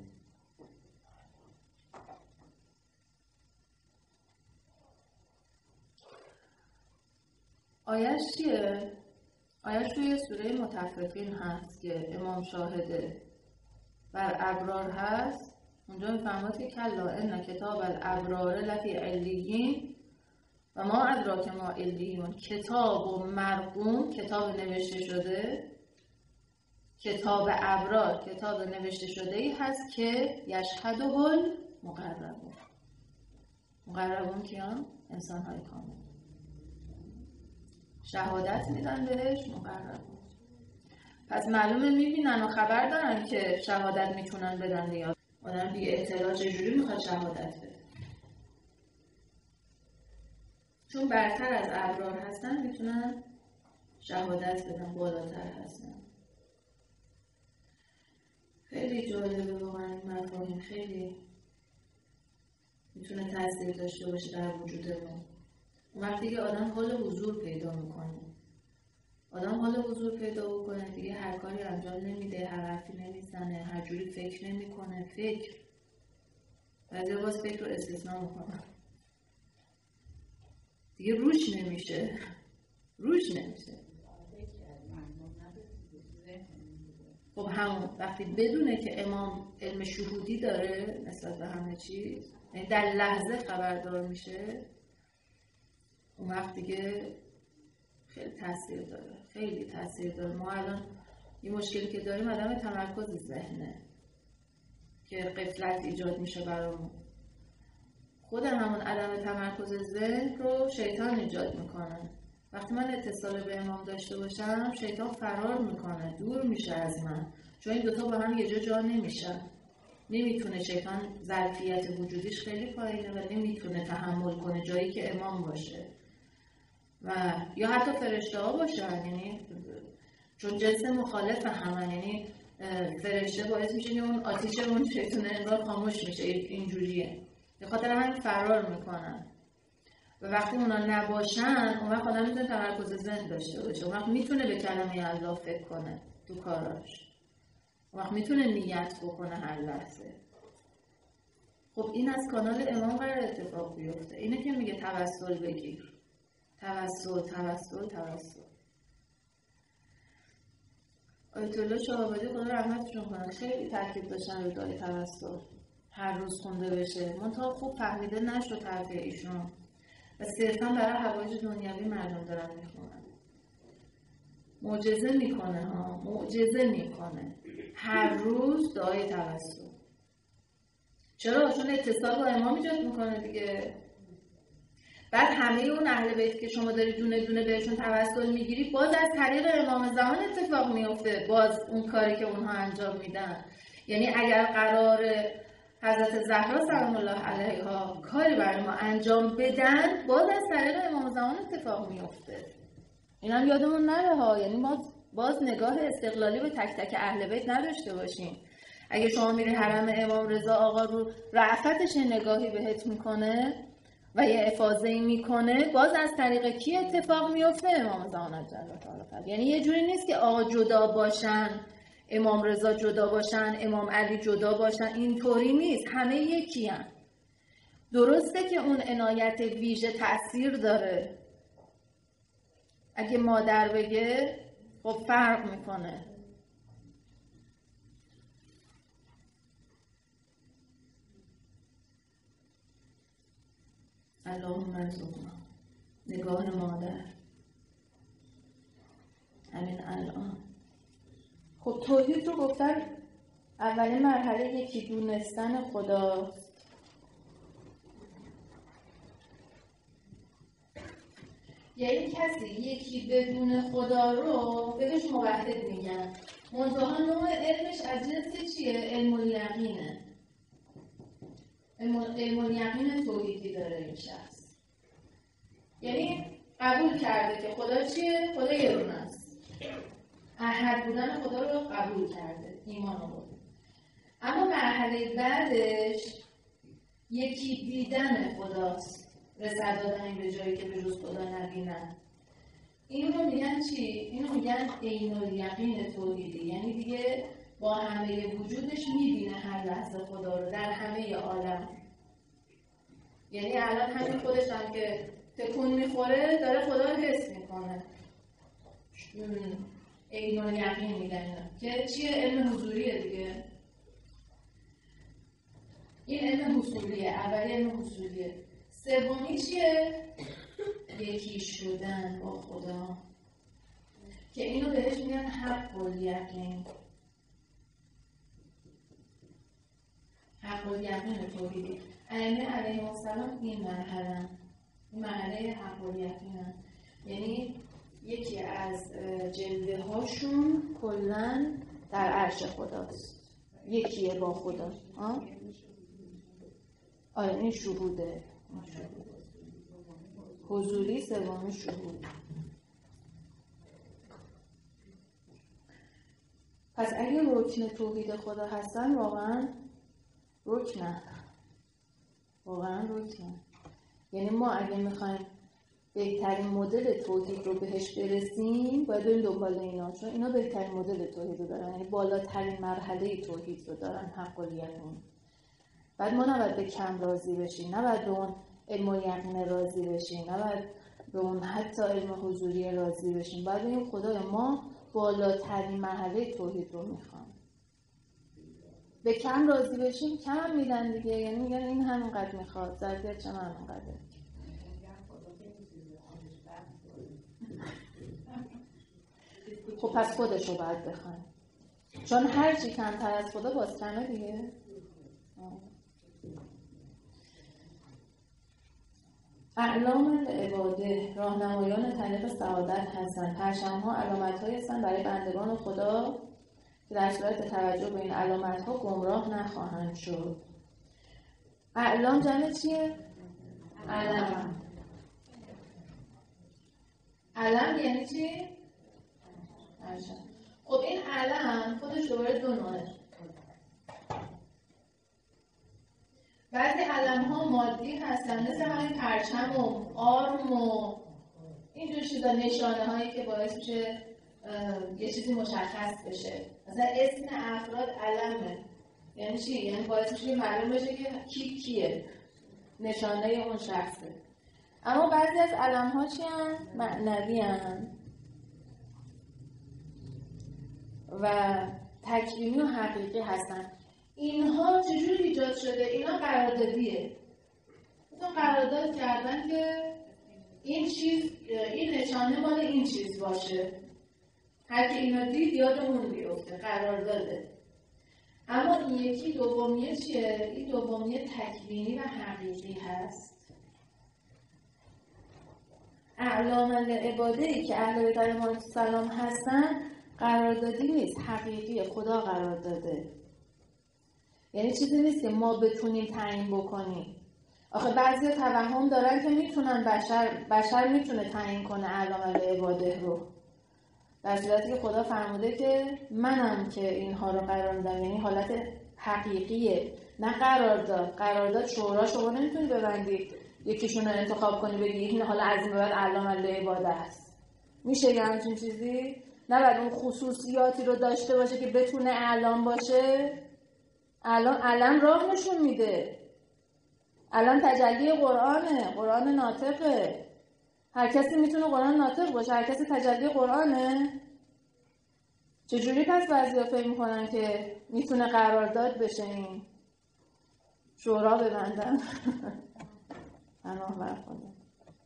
آیش چیه؟ آیش توی سوره مطففین هست که امام شاهده بر ابرار هست. اونجا میفرماد که کلا ان کتاب الابرار لفی علیین و ما ادراک ما علیون، کتاب و مرقوم، کتاب نوشته شده، کتاب ابرار کتاب نوشته شده ای هست که یشهده المقربون. مقربون کیان؟ انسان های کامل شهادت میدن بهش مقربون. پس معلومه میبینن و خبر دارن که شهادت میتونن بدن دیگه. آدم بی اطلاع چجوری میخواد شهادت بده؟ چون برتر از ابرار هستن میتونن شهادت بدن، بالاتر هستن. خیلی جالبه واقعا این مفاهیم، خیلی میتونه تاثیر داشته باشه در وجودمون. وقتی که آدم حال حضور پیدا میکنه، آدم حال حضور پیدا بکنه دیگه هر کاری انجام نمیده، هر حرفی نمیزنه، هر جوری فکر نمیکنه. فکر بعضی باز فکر رو استثناء میکنه دیگه، روش نمیشه. خب همون وقتی بدونه که امام علم شهودی داره نسبت به همه چیز، یعنی در لحظه خبردار میشه، اون وقت دیگه خیلی تاثیر داره. ما الان این مشکلی که داریم عدم تمرکز ذهنه که غفلت ایجاد میشه برامون. خود همون عدم تمرکز ذهن رو شیطان ایجاد میکنه. وقتی من اتصال به امام داشته باشم شیطان فرار میکنه، دور میشه از من، چون این دوتا با هم یه جا نمیشن. نمیتونه شیطان ظرفیت وجودیش خیلی پایینه و نمیتونه تحمل کنه جایی که امام باشه و یا حتی فرشته ها باشن، یعنی چون جنس مخالف همن، یعنی فرشته باعث میشه که اون آتیش اون شیطان انگار خاموش میشه، اینجوریه، به خاطر همین فرار میکنن و وقتی اونا نباشن اون وقت آدم میتونه تمرکز ذهن داشته باشه، اون وقت میتونه به کلمه الله فکر کنه تو کاراش، اون وقت میتونه نیت بکنه هر لحظه. خب این از کانال امام قرار اتفاق بیفته. اینه که میگه توسل بگیر، توسل توسل توسل. آیت الله شاه‌آبادی خدا رحمتشون کنه خیلی تاکید داشتن رو دعای توسل هر روز خونده بشه، منتها خوب فهمیده نشد طرف ایشون و صرفا برای حوایج دنیوی مردم دارن میخونن. معجزه میکنه ها، معجزه میکنه هر روز دعای توسل. چرا؟ چون اتصال با امام ایجاد میکنه دیگه. بعد همه اون اهل بیت که شما داری دونه دونه بهشون توسل میگیری باز از طریق امام زمان اتفاق میفته، باز اون کاری که اونها انجام میدن. یعنی اگر قرار حضرت زهرا سلام الله علیها کاری برای ما انجام بدن باز از طریق امام زمان اتفاق میفته. این هم یادمون نره ها، یعنی ما باز نگاه استقلالی به تک تک اهل بیت نداشته باشیم. اگه شما میری حرم امام رضا آقا رو رأفتش نگاهی بهت میکنه و یه افاضه‌ای میکنه، باز از طریق کی اتفاق میفته؟ امام زمان جل تعالی. یعنی یه جوری نیست که آقا جدا باشن، امام رضا جدا باشن، امام علی جدا باشن، اینطوری نیست، همه یکی هن. درسته که اون عنایت ویژه تأثیر داره، اگه مادر بگه خب فرق میکنه. اللهم ارزقنا نگاه مادر همین الان. خب توحید رو گفتن اولین مرحله یکی دونستن خداست. یعنی کسی یکی بدون خدا رو بهش موحد میگن، منتها نوع علمش از جنس چیه؟ علم الیقینه. علم الیقین توحیدی داره این شخص، یعنی قبول کرده که خدا چیه؟ خدا یه دونه است، احد بودن خدا رو قبول کرده، ایمان آورده. اما مرحله بعدش یکی دیدن خداست، رسالت دادن به جایی که به جز خدا نبینن. این رو میگن چی؟ این رو میگن عین الیقین توحیدی، یعنی دیگه با همه وجودش میبینه هر لحظه خدا رو در همه عالم. یعنی الان همین خودش هم که تکون میخوره داره خدا رو حس میکنه. عین الیقین میگن که چیه؟ علم حضوریه دیگه. این علم حصولیه، اولی علم حصولیه. سومی چیه؟ یکی شدن با خدا که اینو بهش میگن حق الیقین. حق الیقین توحیدی. ائمه علیهم السلام این مرحله حق الیقینن، یعنی یکی از جلوه هاشون کلن در عرش خداست، یکیه با خدا. آره این شهوده، حضوری سومی شهود. پس اگه رکن توحید خدا هستن واقعا رکنن، یعنی ما اگه میخوایم بهترین مدل توحید رو بهش برسیم باید بریم دنبال اینا، چون اینا بهترین مدل توحید رو دارن، یعنی بالاترین مرحله توحید رو دارن، حق الیقین. بعد ما نباید به کم راضی بشیم، نباید به اون علم الیقین راضی بشیم، نباید به اون حتی علم حضوری راضی بشیم، باید بگیم خدای ما بالاترین مرحله توحید رو میخوام. به کم راضی بشیم کم هم میدن دیگه، یعنی میگن این همینقدر میخواد، ظرفیت چه همینقدره. خب پس خودش رو باید بخوایم، چون هر چی کمتر از خدا باز کمه دیگه. اعلام العباده، راهنمایان طریق سعادت هستند. پرچم‌ها علامت‌هایی هستند برای بندگان خدا که در صورت توجه به این علامت‌ها گمراه نخواهند شد. اعلام جمع چیه؟ علم. علم یعنی چی؟ خب این علم خودش دوباره دو نوعه. بعضی علم‌ها مادی هستن مثل همین پرچم و آرم و اینجور چیزا، نشانه هایی که باعث میشه یه چیزی مشخص بشه. مثلا اسم افراد علمه. یعنی چی؟ یعنی باعث میشه که معلوم بشه که کی کیه، نشانه اون شخصه. اما بعضی از علم‌ها چی هستن؟ معنوی هستن و تکوینی و حقیقی هستن. اینها چجوری ایجاد شده؟ اینا قراردادیه. مثلا قرارداد کردن که این چیز، این نشانه مال این چیز باشه. هر کی اینو دید یاد اون بیفته، قرارداده. اما این یکی دومیه چیه؟ این دومیه تکوینی و حقیقی هست. اعلام العباده که اهل بیت علیهم السلام هستن قراردادی نیست، حقیقی، خدا قرار داده. یعنی چیزی نیست که ما بتونیم تعیین بکنیم. آخه بعضی توهم دارن که میتونن بشر میتونه تعیین کنه اعلام العباده رو، در صورتی که خدا فرموده که منم که اینها رو قرار میدم. یعنی حالت حقیقیه، نه قرارداد شورا شما نمیتونی ببندی یکیشون رو انتخاب کنی بگی این حالا از این به بعد اعلام العباده است. میشه یه همچین چیزی؟ نباید اون خصوصیاتی رو داشته باشه که بتونه اعلام باشه. علم راه نشون میده. علم تجلی قرآنه، قرآن ناطقه. هر کسی میتونه قرآن ناطق باشه، هر کسی تجلی قرآنه. چجوری پس بعضیا فکر میکنن که میتونه قرارداد بشه این شورا ببندن؟ پناه برخوردن.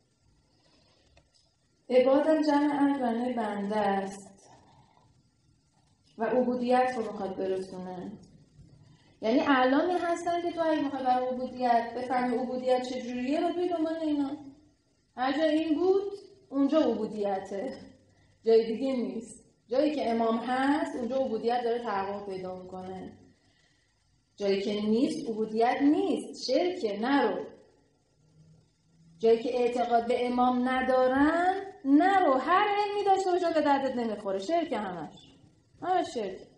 عبادم جمع عبد بنده است و عبودیت رو میخواد برسونه. یعنی اعلامی هستن که تو اگه میخوای برای عبودیت بفهمی عبودیت چجوریه و توی دنبال اینا. هر جا این بود اونجا عبودیته، جای دیگه نیست. جایی که امام هست اونجا عبودیت داره تحقق پیدا میکنه. جایی که نیست عبودیت نیست، شرکه، نرو. جایی که اعتقاد به امام ندارن نرو. هر علمی داشته باشه به دردت نمیخوره، شرکه، همش شرکه.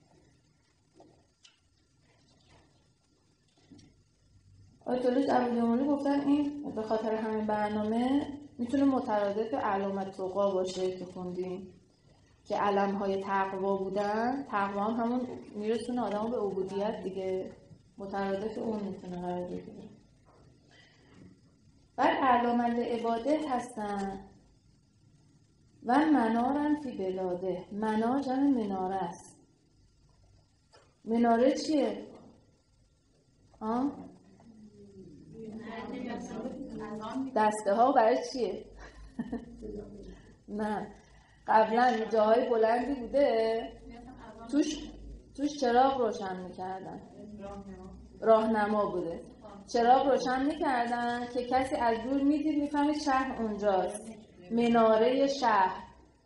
آیت الله ابوالجمالی گفتن این به خاطر همین برنامه میتونه مترادف علامت تقوا باشه که خوندیم که علم‌های تقوا بودن. تقوا هم همون میرسونه آدمو به عبودیت دیگه، مترادف اون میتونه قرار بگیره. بعد علامت عبادت هستن و منارن فی بلاده. منار جمع مناره است. مناره چیه؟ دسته ها برای چیه؟ نه، قبلا جاهای بلندی بوده توش چراغ روشن میکردن، راهنما بوده، چراغ روشن میکردن که کسی از دور میدید میفهمید شهر اونجاست، مناره شهر.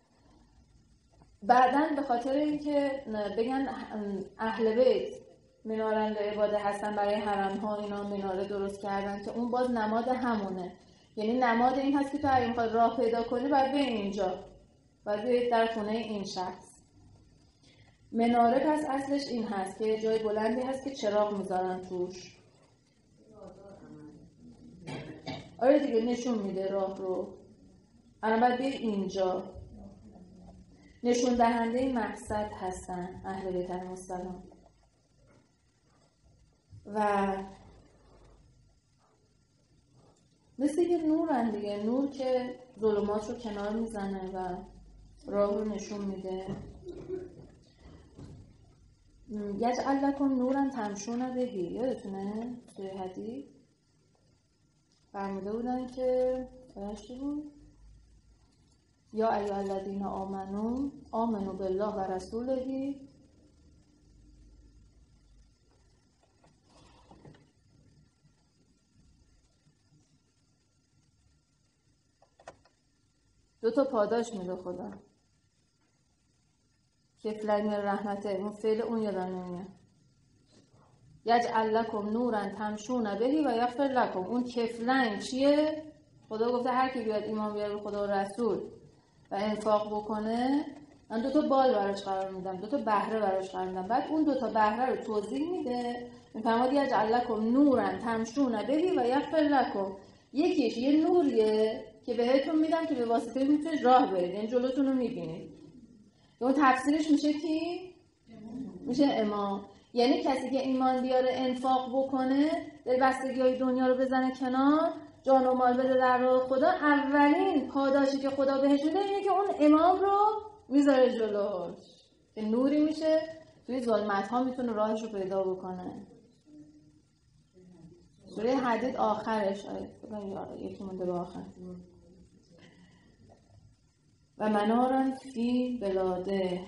بعدن به خاطر اینکه بگن اهل بیت منارن لعباده هستن، برای حرم ها اینا مناره درست کردن که اون باز نماد همونه. یعنی نماد این هست که تو اگه میخوای راه پیدا کنی باید به اینجا، باید به در خونه این شخص. مناره پس اصلش این هست که جای بلندی هست که چراغ میذارن توش. آره دیگه، نشون میده راه رو. الان باید به اینجا. نشون دهنده مقصد هستن اهل بیت علیهم السلام. و مثل یه نورن دیگه، نور که ظلمات رو کنار میزنه و راه رو نشون میده. یجعل لکم نورا تمشون بهی. یادتونه توی حدیث فرموده بودن که چی بود؟ یا ایها الذین آمنوا بالله و رسوله دو تا پاداش میده خدا. کفلک من رحمته، اون فعل اون یادم نمیاد. یجعل لکم نورا تمشون بهی و یغفر لکم. اون کفلنگ چیه؟ خدا گفته هر کی بیاد ایمان بیاره به خدا و رسول و انفاق بکنه من 2 تا بال براش قرار میدم، 2 تا بهره براش قرار میدم. بعد اون 2 تا بهره رو توضیح میده، میفرماد یجعل لکم نورا تمشون بهی و یغفر لکم. یکیش یه نوریه که بهتون میدم که به واسطه میتونید راه برید، یعنی جلوتون رو میبینید. اون تفسیرش میشه کی؟ میشه امام. یعنی کسی که ایمان بیاره انفاق بکنه، دلبستگی‌های دنیا رو بزنه کنار، جان و مال بده در راه خدا، اولین پاداشی که خدا بهش میده اینه که اون امام رو میذاره جلوش که نوری میشه توی ظلمت‌ها میتونه راهش رو پیدا بکنه. سوره حدید آخرش یکی مونده به آخر. و منارا فی بلاده.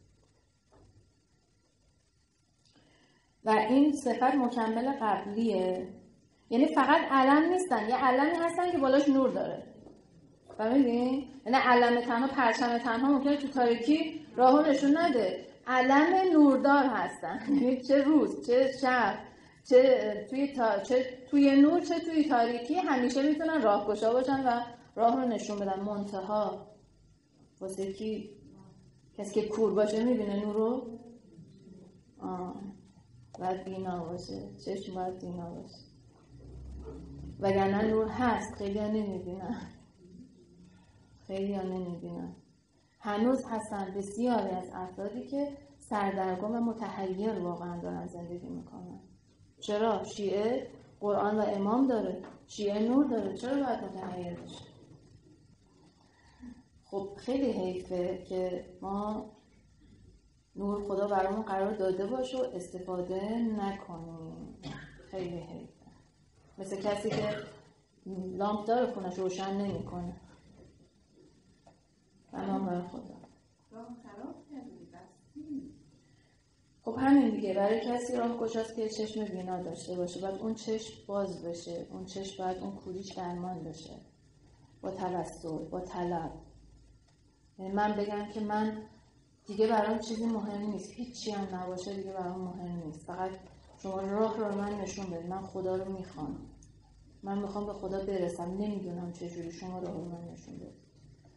و این صفت مکمل قبلیه، یعنی فقط علم نیستن، یه علمی هستن که بالاش نور داره. فهمیدین؟ یعنی علم تنها، پرچم تنها ممکنه تو تاریکی راهو نشون نده. علم نوردار هستن، یعنی چه روز چه شب چه توی نور چه توی تاریکی همیشه میتونن راهگشا باشن و راه رو نشون بدن. منتها واسه کی؟ کسی که کور باشه میبینه نور رو؟ باید بینا باشه، چشم باید بینا باشه، وگرنه نور هست خیلی ها نمیبینن. هنوز هستن بسیاری از افرادی که سردرگم و متحیر واقعا دارن زندگی میکنن. چرا؟ شیعه قرآن و امام داره، شیعه نور داره، چرا باید متحیر بشه؟ خب خیلی حیفه که ما نور خدا برامون قرار داده باشه و استفاده نکنیم. خیلی حیفه. مثل کسی که لامپ داره خونش روشن نمی کنه. بنام برای خدا خب همین دیگه. برای کسی راه گشاست که چشم بینا داشته باشه، باید اون چشم باز بشه، اون چشم باید اون کوریش درمان بشه با توسل، با طلب. یعنی من بگم که من دیگه برام چیزی مهم نیست، هیچی هم نباشه دیگه برام مهم نیست، فقط شما راه رو من نشون بدید، من خدا رو میخوام، من میخوام به خدا برسم، نمیدونم چجوری، شما راه رو من نشون بدید.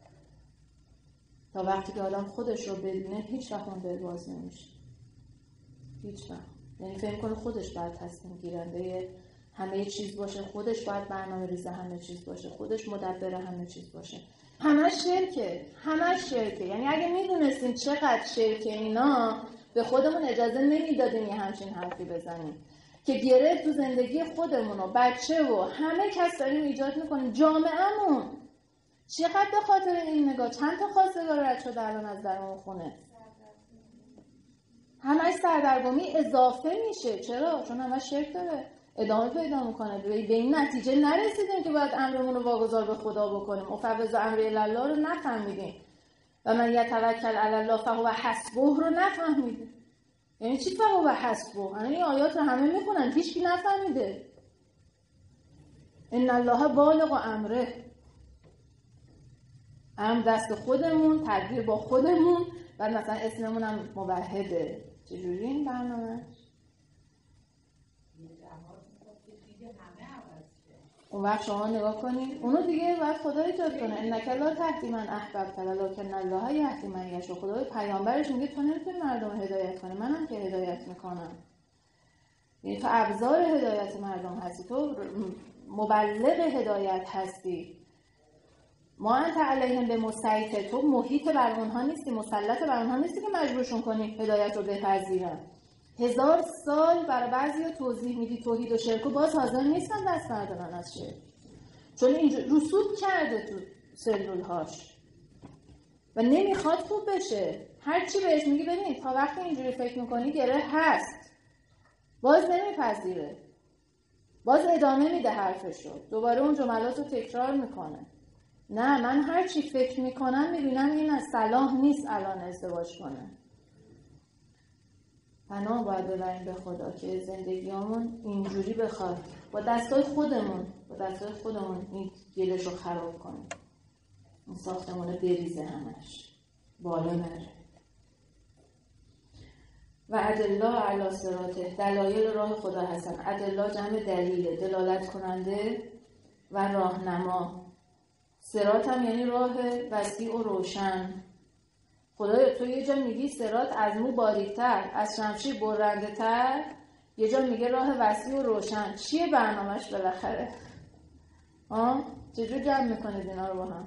تا وقتی که آدم خودش رو ببینه هیچ وقت اون دل باز نمیشه، هیچ وقت. یعنی فهم کنه خودش باید تصمیم گیرنده همه چیز باشه، خودش باید برنامه ریز همه چیز باشه، خودش مدبر همه چیز باشه. همش شرکه. یعنی اگه میدونستیم چقدر شرکه اینا، به خودمون اجازه نمیدادیم یه همچین حرفی بزنیم که گره تو زندگی خودمون و بچه و همه کس داریم ایجاد میکنیم. جامعهمون چقدر به خاطر این نگاه چند تا خواستگار رد شده الان از درمون خونه، همش سردرگمی اضافه میشه. چرا؟ چون همش شرک داره، ادامه پیدا میکنه. به این نتیجه نرسیدیم که باید امرمون رو واگذار به خدا بکنیم. مفوض امر الله رو نفهمیدیم و من یتوکل علی الله فهو حسبه رو نفهمیدیم. یعنی چی فهو حسبه؟ این آیات رو همه میخونن، هیچ کی نفهمیده. ان الله بالغ امره، امر دست خودمون، تدبیر با خودمون. بعد مثلا اسممون هم موحده. چجوری این برنامه؟ اون وقت شما نگاه کنید اونو دیگه باید خدا ایجاد کنه. انک لا تهدی من احببت ولکن الله یهدی من یشاء. خدا پیامبرش میگه تو نمیتونی مردم هدایت کنی، منم که هدایت میکنم. یعنی تو ابزار هدایت مردم هستی، تو مبلغ هدایت هستی. ما انت علیهم بمسیطر، تو محیط بر اونها نیستی، مسلط بر اونها نیستی که مجبورشون کنی هدایت رو بپذیرن. 1000 سال برای بعضی توضیح میدی توحید و شرک و باز حاضر نیستن دست بردارن از شرک، چون اینجا رسوب کرده تو سلولهاش و نمیخواد خوب بشه. هرچی بهش میگی ببین تا وقتی اینجوری فکر میکنی گره هست، باز نمیپذیره، باز ادامه میده حرفشو، دوباره اون جملات رو تکرار میکنه. نه، من هرچی فکر میکنم میبینم این از صلاح نیست الان ازدواج کنه. پناه باید ببریم به خدا که زندگیامون اینجوری بخواد با دستای خودمون این گلش رو خراب کنیم، این ساختمونه بریزه همش بالا نره. و ادلا علی صراطه، دلایل راه خدا هستن. ادلا جمع دلیله، دلالت کننده و راهنما. صراط هم یعنی راه وسیع و روشن. خدایا تو یه جا میگی صراط از مو باریک‌تر، از شمشیر برنده‌تر، یه جا میگه راه وسیع و روشن. چیه برنامه‌اش بالاخره؟ چجور جمع میکنید اینا رو با هم؟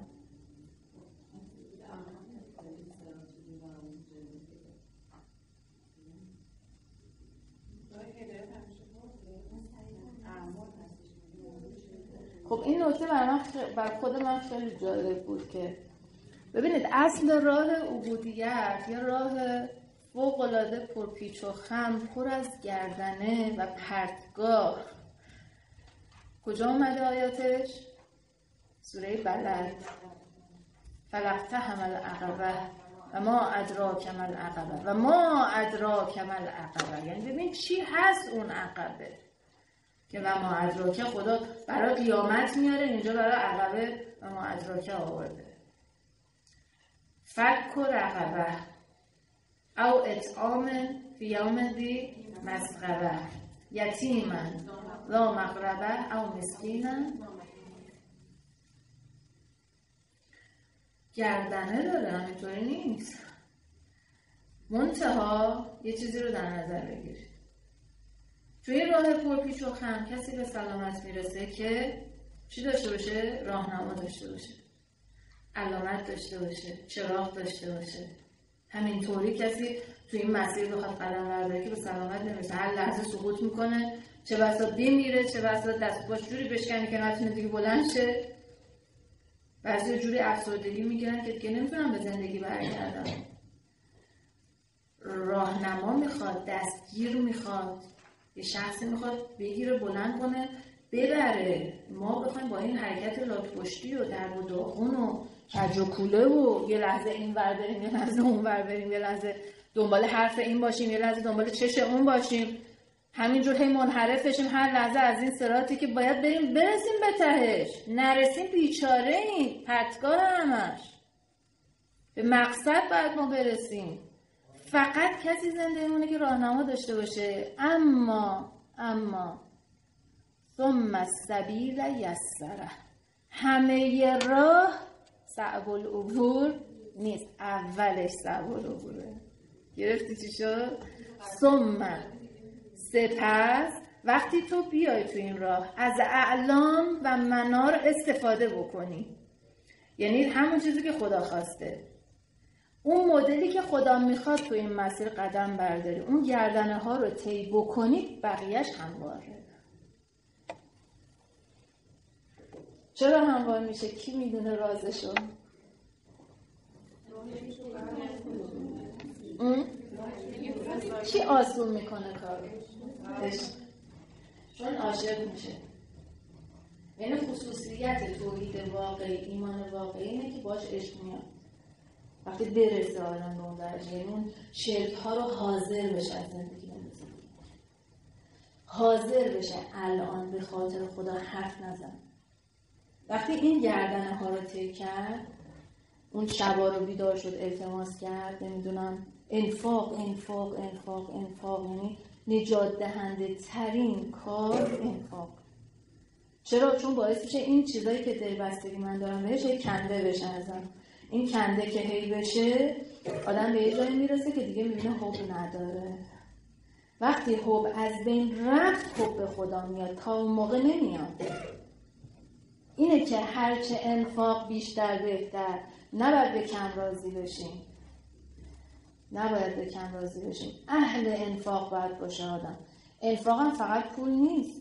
خب این نکته بر خود من خیلی جالب بود که ببینید اصل راه عبودیت یا راه فوق‌العاده پرپیچ و خم، پر از گردنه و پرتگاه، کجا اومده آیاتش؟ سوره بلد. فلاقتحم العقبه و ما ادراک ما العقبه و ما ادراک ما العقبه. یعنی ببین چی هست اون عقبه که و ما ادراک خدا برای قیامت میاره، اینجا برای عقبه و ما ادراک آورده. فک رقبه او اطعام فی یوم ذی مسغبه یتیما ذا مقربه او مسکینا. گردنه داره، همینطوری نیست. منتها یه چیزی رو در نظر بگیرید، توی راه پرپیچ و خم کسی به سلامت میرسه که چی داشته باشه؟ راهنما داشته باشه، علامت داشته باشه، چراغ داشته باشه. همینطوری کسی توی این مسیر بخواد قدم برداره که به سلامت نمیرسه، هر لحظه سقوط میکنه، چه بسا بمیره، چه بسا دست باش جوری بشکنه که نتونه دیگه بلند شه. بعضی جوری افسردگی میگیرن که دیگه نمیتونن به زندگی برگردن. راهنما میخواد، دستگیر میخواد، یه شخصی میخواد بگیره، بلند کنه، ببره. ما بخوایم با این حرکت لات‌پشتی و درب و داغون و کج و کوله و یه لحظه این ور بریم، یه لحظه اون ور بریم، یه لحظه دنبال حرف این باشیم، یه لحظه دنبال چش اون باشیم، همینجور هی منحرف بشیم هر لحظه از این صراطی که باید بریم برسیم به تهش، نرسیم بیچاره این پرتگاه همش. به مقصد باید ما برسیم. فقط کسی زنده مونه که راهنما داشته باشه. اما ثم السبیل یسره، همه راه صعب العبور نیست، اولش صعب العبوره. گرفتی چی شد؟ ثم، سپس وقتی تو بیای تو این راه از اعلام و منار استفاده بکنی، یعنی همون چیزی که خدا خواسته، اون مدلی که خدا میخواد تو این مسیر قدم برداری، اون گردنه ها رو طی بکنی، بقیهش همواره. چرا هموار میشه؟ کی میدونه رازشو؟ کی آسون میکنه کارو؟ چون عاشق میشه. یعنی خصوصیت توحید واقعی، ایمان واقعی اینه که باش عشق میاد. وقتی برسه آدم به اون درجه، یعنی اون شرک ها رو حاضر بشه از زندگی بندازه، حاضر بشه الان به خاطر خدا حرف نزن. وقتی این گردنه ها رو طی کرد، اون شبا رو بیدار شد، التماس کرد، نمیدونم انفاق، یعنی نجات دهنده ترین کار انفاق. چرا؟ چون باعث میشه این چیزایی که دلبستگی من دارم بهش هی کنده بشه ازم. این کنده که هی بشه، آدم به یه جایی میرسه که دیگه میبینه حب نداره. وقتی حب از بین رفت، حب خدا میاد، تا اون موقع نمیاد. اینه که هرچه انفاق بیشتر بهتر. نباید به کم راضی بشیم. اهل انفاق باید باشه آدم. انفاق هم فقط پول نیست.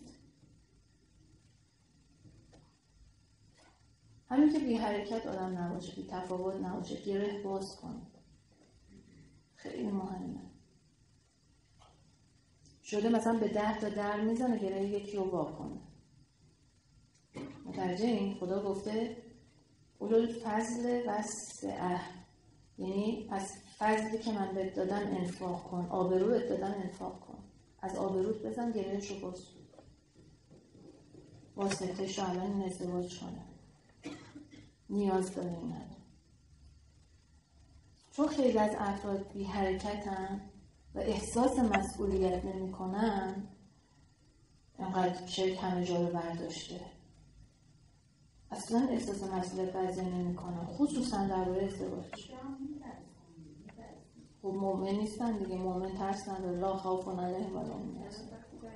همین که بی حرکت آدم نباشه، بی تفاوت نباشه، گره باز کنه. خیلی مهمه. شده مثلا به 10 تا در میزنه، گره یکی رو وا کنه. متوجه این؟ خدا گفته اولوالفضل و سعه، یعنی از فضلی که من بهت دادم انفاق کن، آبرو بهت دادم انفاق کن، از آبروت بزن گرهش رو باز واسطهش رو الان این ازدواج کنه، نیاز داره این. چون خیلی از افراد بی حرکتن، و احساس مسئولیت نمی کنن، اینقدر شرک همه جا رو برداشته. اصلا احساس مسئولیت بعضی نمی کنن، خصوصا درباره ازدواج. خب مؤمن نیستن دیگه، مؤمن ترس نداره، لا خوف علیهم ولا هم یحزنون.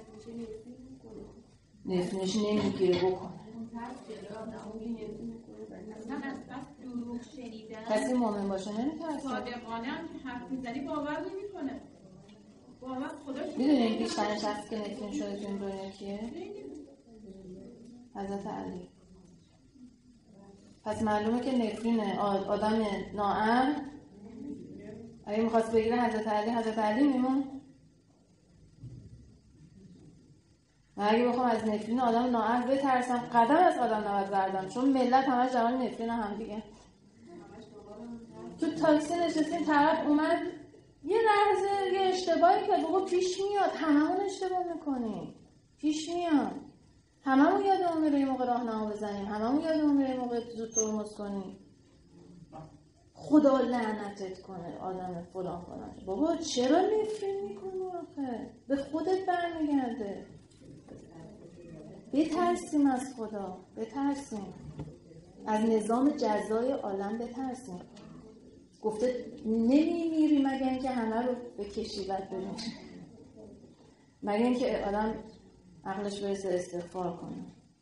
نفنش نمیگیره بکنه. کسی مؤمن باشه نمیترسه. صادقانه هم که حرف میزنی باور نمیکنه. باور خودش. میدونید بیشتر شخصی که نفرین شده تو این دنیا کیه؟ حضرت علی. پس معلومه که نفرین آدم ناامن اگه میخواست بگیره حضرت علی میمون. من اگه بخوام از نفرین آدم ناامن بترسم قدم از آدم نباید بردارم، چون ملت همش جوان نفرین هم دیگه. تو تاکسی نشستیم طرف اومد یه لحظه یه اشتباهی که بابا پیش میاد، هممون اشتباه میکنیم، پیش میاد، هممون یادمون میره یه موقع راهنما بزنیم، هممون یادمون میره یه موقع زود ترمز کنیم. خدا لعنتت کنه آدم فلان فلان. بابا چرا نفرین میکنی آخه؟ به خودت برمیگرده. بترسیم از خدا، بترسیم از نظام جزای عالم، بترسیم. گفته نمیمیری مگر اینکه همه رو بکشی بعد بریم، مگر اینکه آدم عقلش برسه استغفار کنه.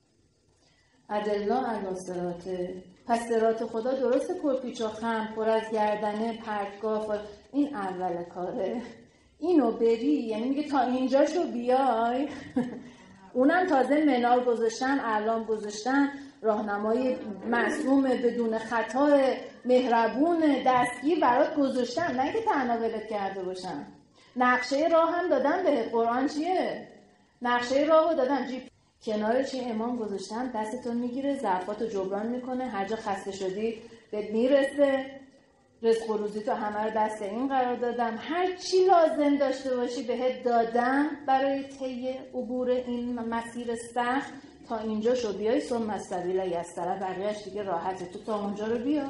ادلا علی صراطه. پس صراط خدا درسته پرپیچ و خم، پر از گردنه، پرتگاه، این اول کاره. اینو بری یعنی میگه تا اینجاشو بیای. اونم تازه منار گذاشتن، اعلام گذاشتن، راهنمای معصوم بدون خطا مهربون دستگیر برات گذاشتن، نه که تنها ولت کرده باشن. نقشه راه هم دادن به قرآن. چیه؟ نقشه راهو دادن، جیب کنار چی امام گذاشتن، دستتو میگیره، ظرفاتو جبران میکنه، هر جا خسته شدی بهت میرسه، رزق و روزی تو همه رو دست این قرار دادم، هر چی لازم داشته باشی بهت دادم برای طی عبور این مسیر سخت. تا اینجا شو بیای ثم السبیل یسره، بقیه‌اش دیگه راحته. تو تا اونجا رو بیا،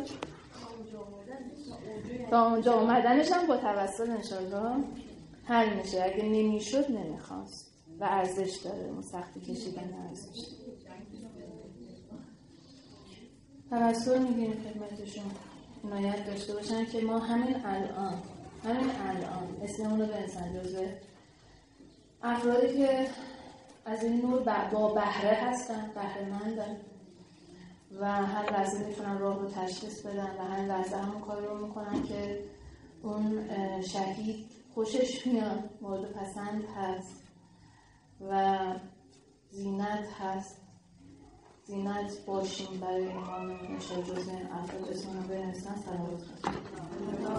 تا اونجا اومدنش هم با توسل انشالله حل میشه. اگه نمیشد نمیخواست و ارزش داره اون سختی کشیدن، ارزش توسل میگیم خدمتشون عنایت داشته باشن که ما همین الان اسممون رو بنویسن جزو افرادی که از این نور با بهره هستن، بهره مندن و هر لحظه میتونن راه رو تشخیص بدن و هر لحظه همون کار رو میکنن که اون شهید خوشش میاد، مورد پسند هست و زینت هست. زینت باشیم برای امام نشان جزء افراد اسممون رو بنویسن. سلام.